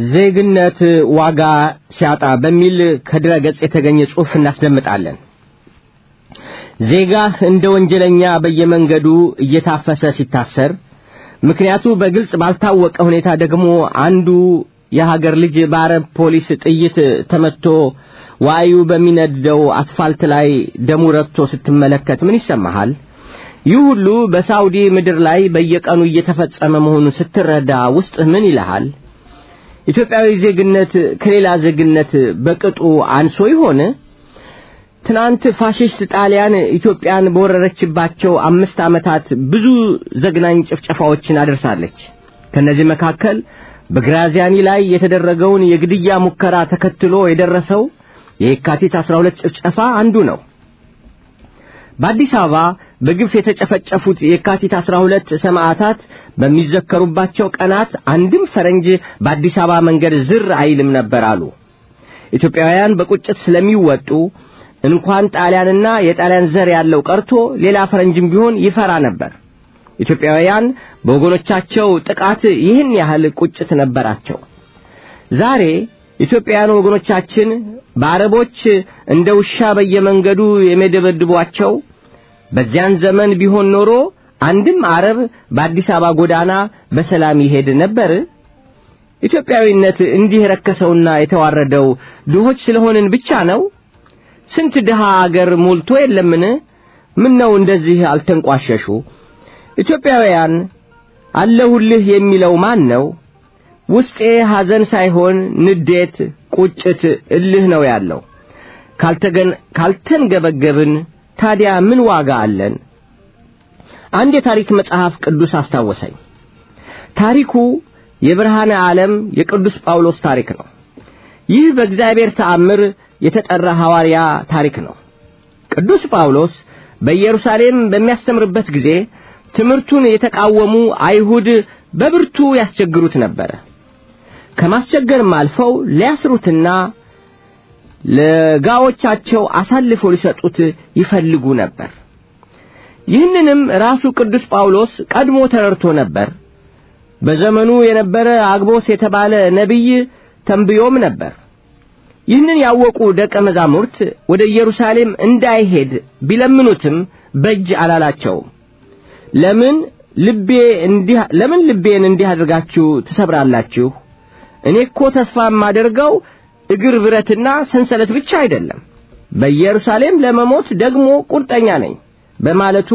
ዜግነት ዋጋ ሲያጣ በሚል ከድረገጽ የተገኘ ጽሑፍ እናስደምጣለን። ዜጋ እንደ ወንጀለኛ በየመንገዱ እየታፈሰ ሲታሰር ምክንያቱ በግልጽ ባልታወቀ ሁኔታ ደግሞ አንዱ የሀገር ልጅ በአረብ ፖሊስ ጥይት ተመቶ ዋዩ በሚነደው አስፋልት ላይ ደሙ ረግቶ ስትመለከት ምን ይሰማሃል? ይህ ሁሉ በሳውዲ ምድር ላይ በየቀኑ እየተፈጸመ መሆኑን ስትረዳ ውስጥ ምን ይልሃል? ኢትዮጵያዊ ዜግነት ከሌላ ዜግነት በቅጡ አንሶ ይሆን? ትናንት ፋሺስት ጣሊያን ኢትዮጵያን በወረረችባቸው አምስት ዓመታት ብዙ ዘግናኝ ጭፍጨፋዎችን አድርሳለች። ከነዚህ መካከል በግራዚያኒ ላይ የተደረገውን የግድያ ሙከራ ተከትሎ የደረሰው የካቲት አስራ ሁለት ጭፍጨፋ አንዱ ነው። በአዲስ አበባ በግፍ የተጨፈጨፉት የካቲት አስራ ሁለት ሰማዕታት በሚዘከሩባቸው ቀናት አንድም ፈረንጅ በአዲስ አበባ መንገድ ዝር አይልም ነበር አሉ። ኢትዮጵያውያን በቁጭት ስለሚወጡ እንኳን ጣሊያንና የጣሊያን ዘር ያለው ቀርቶ ሌላ ፈረንጅም ቢሆን ይፈራ ነበር። ኢትዮጵያውያን በወገኖቻቸው ጥቃት ይህን ያህል ቁጭት ነበራቸው። ዛሬ ኢትዮጵያውያን ወገኖቻችን በአረቦች እንደ ውሻ በየመንገዱ የሚደበድቧቸው በዚያን ዘመን ቢሆን ኖሮ አንድም አረብ በአዲስ አበባ ጎዳና በሰላም ይሄድ ነበር? ኢትዮጵያዊነት እንዲህ ረከሰውና የተዋረደው ድሆች ስለሆንን ብቻ ነው? ስንት ድሃ አገር ሞልቶ የለምን? ምን ነው እንደዚህ አልተንቋሸሹ? ኢትዮጵያውያን አለሁልህ የሚለው ማን ነው? ውስጤ ሐዘን ሳይሆን ንዴት፣ ቁጭት፣ እልህ ነው ያለው። ካልተገን ካልተንገበገብን ታዲያ ምን ዋጋ አለን? አንድ የታሪክ መጽሐፍ ቅዱስ አስታወሰኝ። ታሪኩ የብርሃነ ዓለም የቅዱስ ጳውሎስ ታሪክ ነው። ይህ በእግዚአብሔር ተአምር የተጠራ ሐዋርያ ታሪክ ነው። ቅዱስ ጳውሎስ በኢየሩሳሌም በሚያስተምርበት ጊዜ ትምህርቱን የተቃወሙ አይሁድ በብርቱ ያስቸግሩት ነበር። ከማስቸገርም አልፈው ሊያስሩትና ለጋዎቻቸው አሳልፈው ሊሰጡት ይፈልጉ ነበር። ይህንንም ራሱ ቅዱስ ጳውሎስ ቀድሞ ተረድቶ ነበር። በዘመኑ የነበረ አግቦስ የተባለ ነብይ ተንብዮም ነበር። ይህንን ያወቁ ደቀ መዛሙርት ወደ ኢየሩሳሌም እንዳይሄድ ቢለምኑትም በእጅ አላላቸው። ለምን ልቤ እንዲህ ለምን ልቤን እንዲህ አድርጋችሁ ትሰብራላችሁ? እኔኮ ተስፋ ማደርገው እግር ብረትና ሰንሰለት ብቻ አይደለም፣ በኢየሩሳሌም ለመሞት ደግሞ ቁርጠኛ ነኝ በማለቱ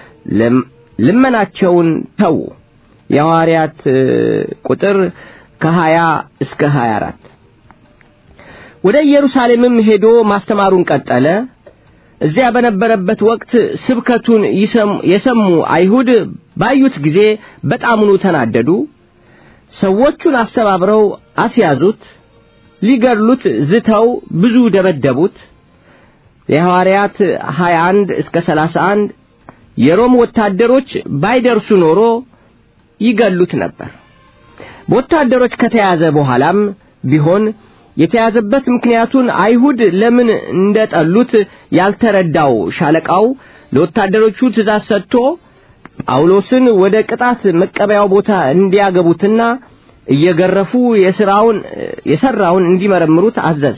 ልመናቸውን ተው። የሐዋርያት ቁጥር ከሀያ እስከ ሀያ አራት። ወደ ኢየሩሳሌምም ሄዶ ማስተማሩን ቀጠለ። እዚያ በነበረበት ወቅት ስብከቱን የሰሙ አይሁድ ባዩት ጊዜ በጣምኑ ተናደዱ። ሰዎቹን አስተባብረው አስያዙት፣ ሊገድሉት ዝተው ብዙ ደበደቡት። የሐዋርያት ሀያ አንድ እስከ ሰላሳ አንድ የሮም ወታደሮች ባይደርሱ ኖሮ ይገሉት ነበር። ወታደሮች ከተያዘ በኋላም ቢሆን የተያዘበት ምክንያቱን አይሁድ ለምን እንደጠሉት ያልተረዳው ሻለቃው ለወታደሮቹ ትእዛዝ ሰጥቶ ጳውሎስን ወደ ቅጣት መቀበያው ቦታ እንዲያገቡትና እየገረፉ የሥራውን የሰራውን እንዲመረምሩት አዘዘ።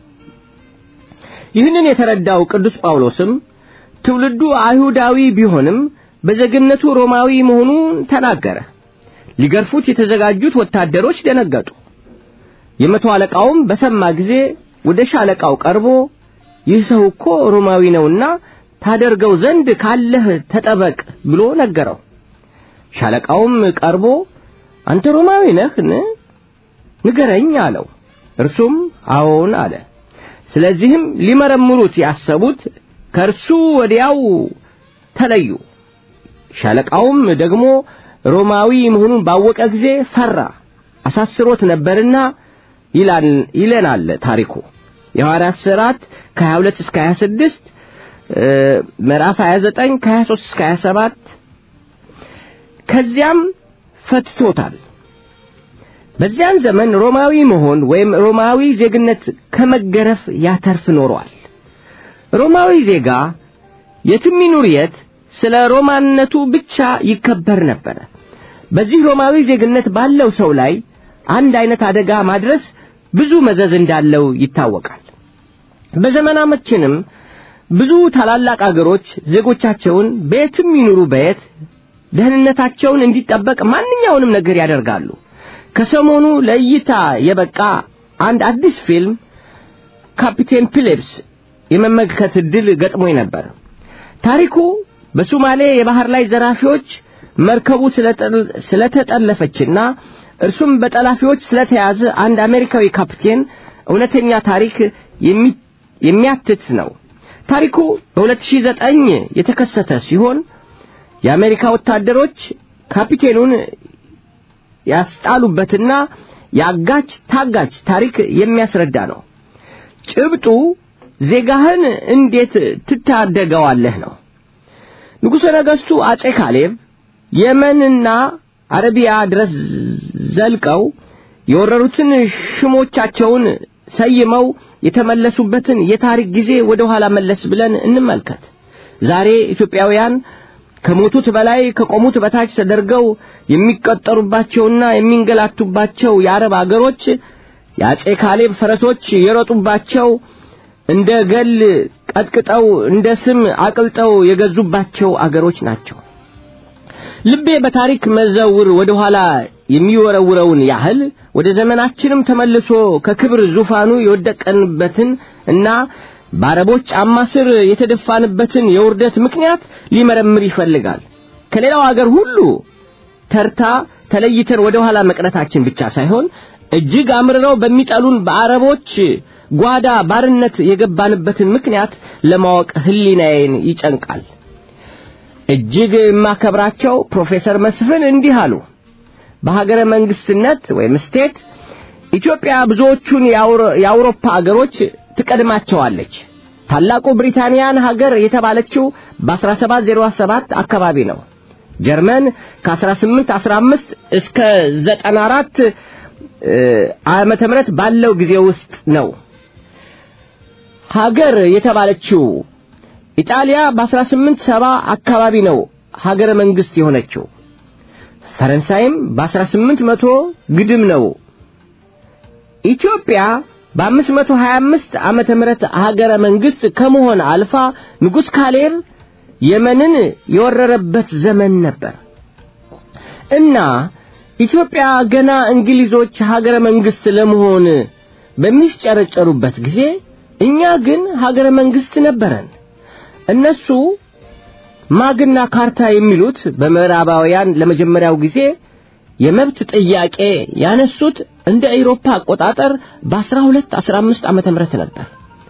ይህንን የተረዳው ቅዱስ ጳውሎስም ትውልዱ አይሁዳዊ ቢሆንም በዜግነቱ ሮማዊ መሆኑን ተናገረ። ሊገርፉት የተዘጋጁት ወታደሮች ደነገጡ። የመቶ አለቃውም በሰማ ጊዜ ወደ ሻለቃው ቀርቦ ይህ ሰው እኮ ሮማዊ ነውና ታደርገው ዘንድ ካለህ ተጠበቅ ብሎ ነገረው። ሻለቃውም ቀርቦ አንተ ሮማዊ ነህን? ንገረኝ አለው። እርሱም አዎን አለ። ስለዚህም ሊመረምሩት ያሰቡት ከርሱ ወዲያው ተለዩ። ሻለቃውም ደግሞ ሮማዊ መሆኑን ባወቀ ጊዜ ፈራ፣ አሳስሮት ነበርና ይላል ይለናል ታሪኩ። የሐዋርያት ሥራ ከሀያ ሁለት እስከ ሀያ ስድስት፣ ምዕራፍ ሀያ ዘጠኝ ከሀያ ሦስት እስከ ሀያ ሰባት። ከዚያም ፈትቶታል። በዚያን ዘመን ሮማዊ መሆን ወይም ሮማዊ ዜግነት ከመገረፍ ያተርፍ ኖሯል። ሮማዊ ዜጋ የትም ይኑር የት ስለ ሮማነቱ ብቻ ይከበር ነበር። በዚህ ሮማዊ ዜግነት ባለው ሰው ላይ አንድ አይነት አደጋ ማድረስ ብዙ መዘዝ እንዳለው ይታወቃል። በዘመናችንም ብዙ ታላላቅ አገሮች ዜጎቻቸውን በየትም ይኑሩ በየት ደህንነታቸውን እንዲጠበቅ ማንኛውንም ነገር ያደርጋሉ። ከሰሞኑ ለእይታ የበቃ አንድ አዲስ ፊልም ካፒቴን ፊሊፕስ የመመልከት ዕድል ገጥሞኝ ነበር። ታሪኩ በሶማሌ የባህር ላይ ዘራፊዎች መርከቡ ስለተጠለፈችና እርሱም በጠላፊዎች ስለተያዘ አንድ አሜሪካዊ ካፒቴን እውነተኛ ታሪክ የሚያትት ነው። ታሪኩ በ2009 የተከሰተ ሲሆን የአሜሪካ ወታደሮች ካፒቴኑን ያስጣሉበትና ያጋች ታጋች ታሪክ የሚያስረዳ ነው። ጭብጡ ዜጋህን እንዴት ትታደገዋለህ ነው። ንጉሠ ነገሥቱ አጼ ካሌብ የመንና አረቢያ ድረስ ዘልቀው የወረሩትን ሽሞቻቸውን ሰይመው የተመለሱበትን የታሪክ ጊዜ ወደ ኋላ መለስ ብለን እንመልከት። ዛሬ ኢትዮጵያውያን ከሞቱት በላይ ከቆሙት በታች ተደርገው የሚቀጠሩባቸውና የሚንገላቱባቸው የአረብ አገሮች የአጼ ካሌብ ፈረሶች የሮጡባቸው እንደ ገል ቀጥቅጠው እንደ ስም አቅልጠው የገዙባቸው አገሮች ናቸው። ልቤ በታሪክ መዘውር ወደ ኋላ የሚወረውረውን ያህል ወደ ዘመናችንም ተመልሶ ከክብር ዙፋኑ የወደቀንበትን እና ባረቦች አማስር የተደፋንበትን የውርደት ምክንያት ሊመረምር ይፈልጋል። ከሌላው አገር ሁሉ ተርታ ተለይተን ወደ ኋላ መቅረታችን ብቻ ሳይሆን እጅግ አምርረው በሚጠሉን በአረቦች ጓዳ ባርነት የገባንበትን ምክንያት ለማወቅ ህሊናዬን ይጨንቃል። እጅግ ማከብራቸው ፕሮፌሰር መስፍን እንዲህ አሉ። በሀገረ መንግስትነት ወይም ስቴት ኢትዮጵያ ብዙዎቹን የአውሮፓ አገሮች ትቀድማቸዋለች። ታላቁ ብሪታንያን ሀገር የተባለችው በ1707 አካባቢ ነው። ጀርመን ከ1815 እስከ ዘጠና አራት ዓመተ ምህረት ባለው ጊዜ ውስጥ ነው ሀገር የተባለችው። ኢጣሊያ በ1870 አካባቢ ነው ሀገረ መንግስት የሆነችው። ፈረንሳይም በ1800 ግድም ነው። ኢትዮጵያ በ525 ዓመተ ምህረት ሀገረ መንግስት ከመሆን አልፋ ንጉስ ካሌብ የመንን የወረረበት ዘመን ነበር እና ኢትዮጵያ ገና እንግሊዞች ሀገረ መንግስት ለመሆን በሚስጨረጨሩበት ጊዜ እኛ ግን ሀገረ መንግስት ነበረን። እነሱ ማግና ካርታ የሚሉት በመራባውያን ለመጀመሪያው ጊዜ የመብት ጥያቄ ያነሱት እንደ አውሮፓ አቆጣጠር በ1215 ዓመተ ምህረት ነበር።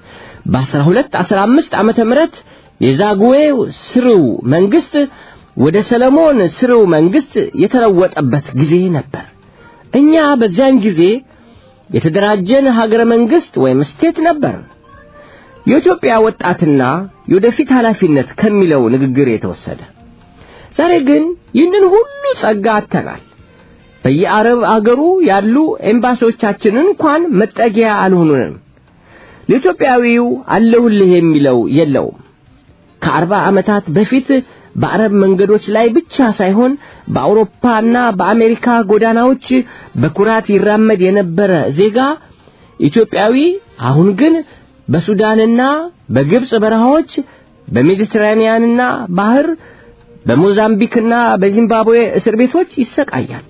በ1215 ዓመተ ምህረት የዛጉዌው ስርው መንግስት ወደ ሰለሞን ስርው መንግስት የተለወጠበት ጊዜ ነበር። እኛ በዚያን ጊዜ የተደራጀን ሀገረ መንግስት ወይም ስቴት ነበር። የኢትዮጵያ ወጣትና የወደፊት ኃላፊነት ከሚለው ንግግር የተወሰደ። ዛሬ ግን ይህንን ሁሉ ጸጋ አጥተናል። በየአረብ አገሩ ያሉ ኤምባሲዎቻችን እንኳን መጠጊያ አልሆኑንም። ለኢትዮጵያዊው አለሁልህ የሚለው የለውም። ከአርባ ዓመታት በፊት በአረብ መንገዶች ላይ ብቻ ሳይሆን በአውሮፓና በአሜሪካ ጎዳናዎች በኩራት ይራመድ የነበረ ዜጋ ኢትዮጵያዊ አሁን ግን በሱዳንና በግብጽ በረሃዎች በሜዲትራኒያንና ባህር በሞዛምቢክና በዚምባብዌ እስር ቤቶች ይሰቃያል።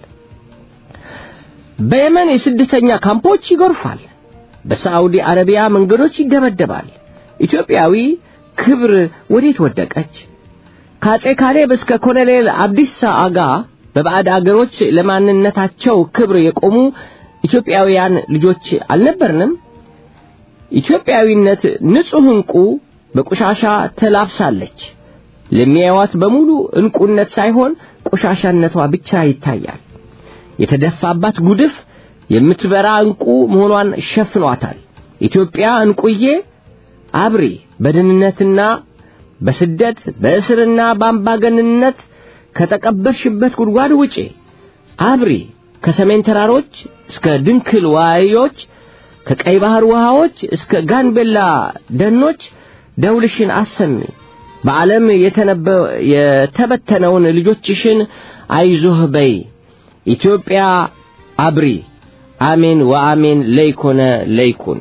በየመን የስደተኛ ካምፖች ይጎርፋል። በሳዑዲ አረቢያ መንገዶች ይደበደባል። ኢትዮጵያዊ ክብር ወዴት ወደቀች? ከአጼ ካሌብ እስከ ኮሎኔል አብዲሳ አጋ በባዕድ አገሮች ለማንነታቸው ክብር የቆሙ ኢትዮጵያውያን ልጆች አልነበርንም? ኢትዮጵያዊነት ንጹህ እንቁ በቆሻሻ ተላብሳለች። ለሚያዩት በሙሉ እንቁነት ሳይሆን ቆሻሻነቷ ብቻ ይታያል። የተደፋባት ጉድፍ የምትበራ እንቁ መሆኗን ሸፍኗታል። ኢትዮጵያ እንቁዬ አብሪ በድህነትና በስደት በእስርና በአምባገነንነት ከተቀበርሽበት ጉድጓድ ውጪ አብሪ ከሰሜን ተራሮች እስከ ድንክል ዋዮች ከቀይ ባህር ውሃዎች እስከ ጋንቤላ ደኖች ደውልሽን አሰሚ። በዓለም የተበተነውን ልጆችሽን አይዞህ በይ። ኢትዮጵያ አብሪ አሜን ወአሜን ለይኩነ ለይኩን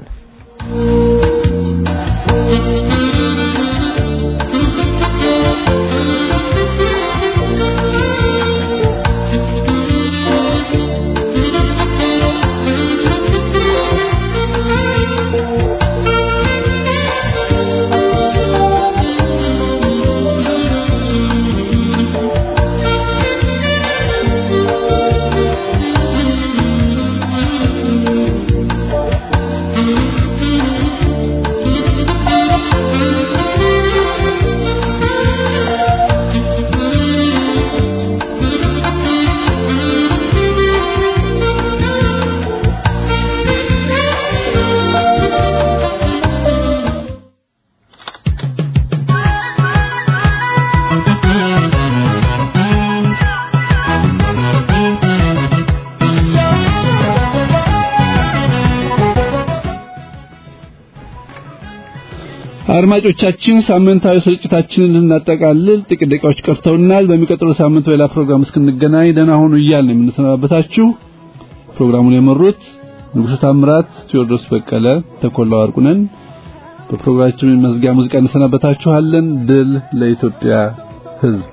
አድማጮቻችን ሳምንታዊ ስርጭታችንን ልናጠቃልል ጥቂት ደቂቃዎች ቀርተውናል። በሚቀጥለው ሳምንት በሌላ ፕሮግራም እስክንገናኝ ደህና ሁኑ እያልን የምንሰናበታችሁ ፕሮግራሙን የመሩት ንጉሱ ታምራት፣ ቴዎድሮስ በቀለ፣ ተኮላ ወርቁነን። በፕሮግራማችን መዝጊያ ሙዚቃ እንሰናበታችኋለን። ድል ለኢትዮጵያ ሕዝብ።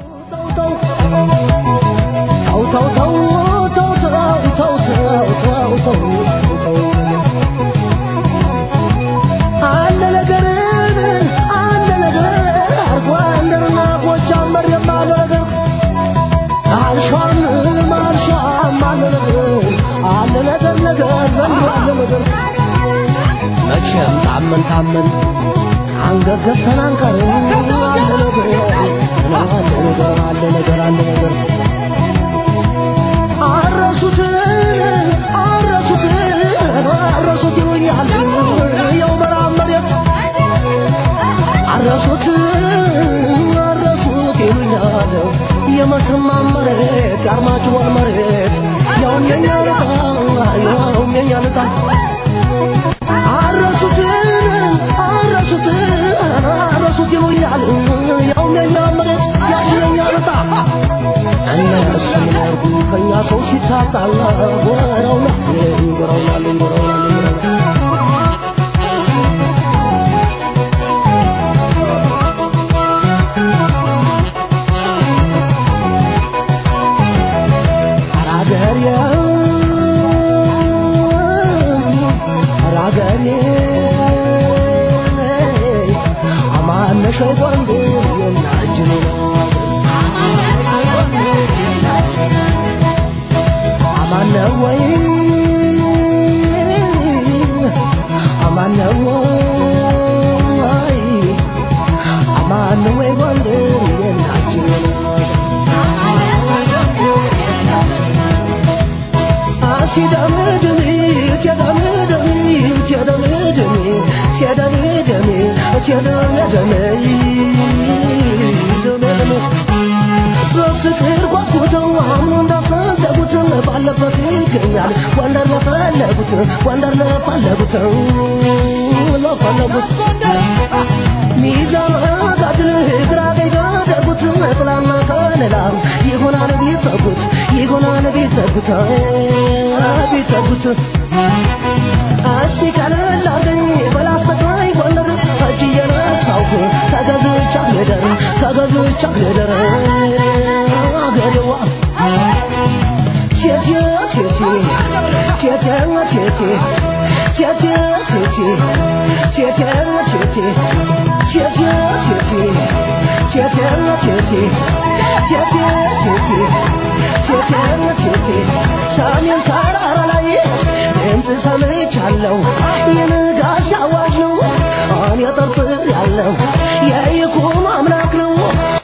መቼም ታመን ታመን አንገት ገፍተን አንቀርም። አለ ነገር አለ ነገር አለ ነገር አለ ነገር አረሱት አረሱት አረሱት ይሉኛል የው መራመሪያ አረሱት አረሱት ይሉኛል የመተማ መሬት የአርማጭሆን መሬት ያው የኛ ልጣ ያው የኛ ልጣ አረሱት አረሱት አረሱት ይሉኛል ያው የኛ መሬት ያው የኛ ልጣ እነሱ ምናርጉ ከኛ ሰው ሲታጣላ ወራውና ወራውና ወራውና ወንደር ለፈለጉት ለፈለጉት ሚዛን አጋድል ግራ ገደጉት ጥላና ከለላ ይሆናል ቢተጉት ይሆናል ቢተጉት ቢተጉት አሲ ካላላገኝ በላስተካይ ወንደር እጅ የነሳው ተገዝቻ ሄደር ተገዝቻ ሄደር አገሬዋ ቼቼ ቼቼ ቼቼ ቼቼ ቼቼ ቼቼ ቼቼ ቼቼ ቼቼ ቼቼ ቼቼ ቼቼ ቼቼ ቼቼ ሰሜን ተራራ ላይ ድምፅ ሰምቻለሁ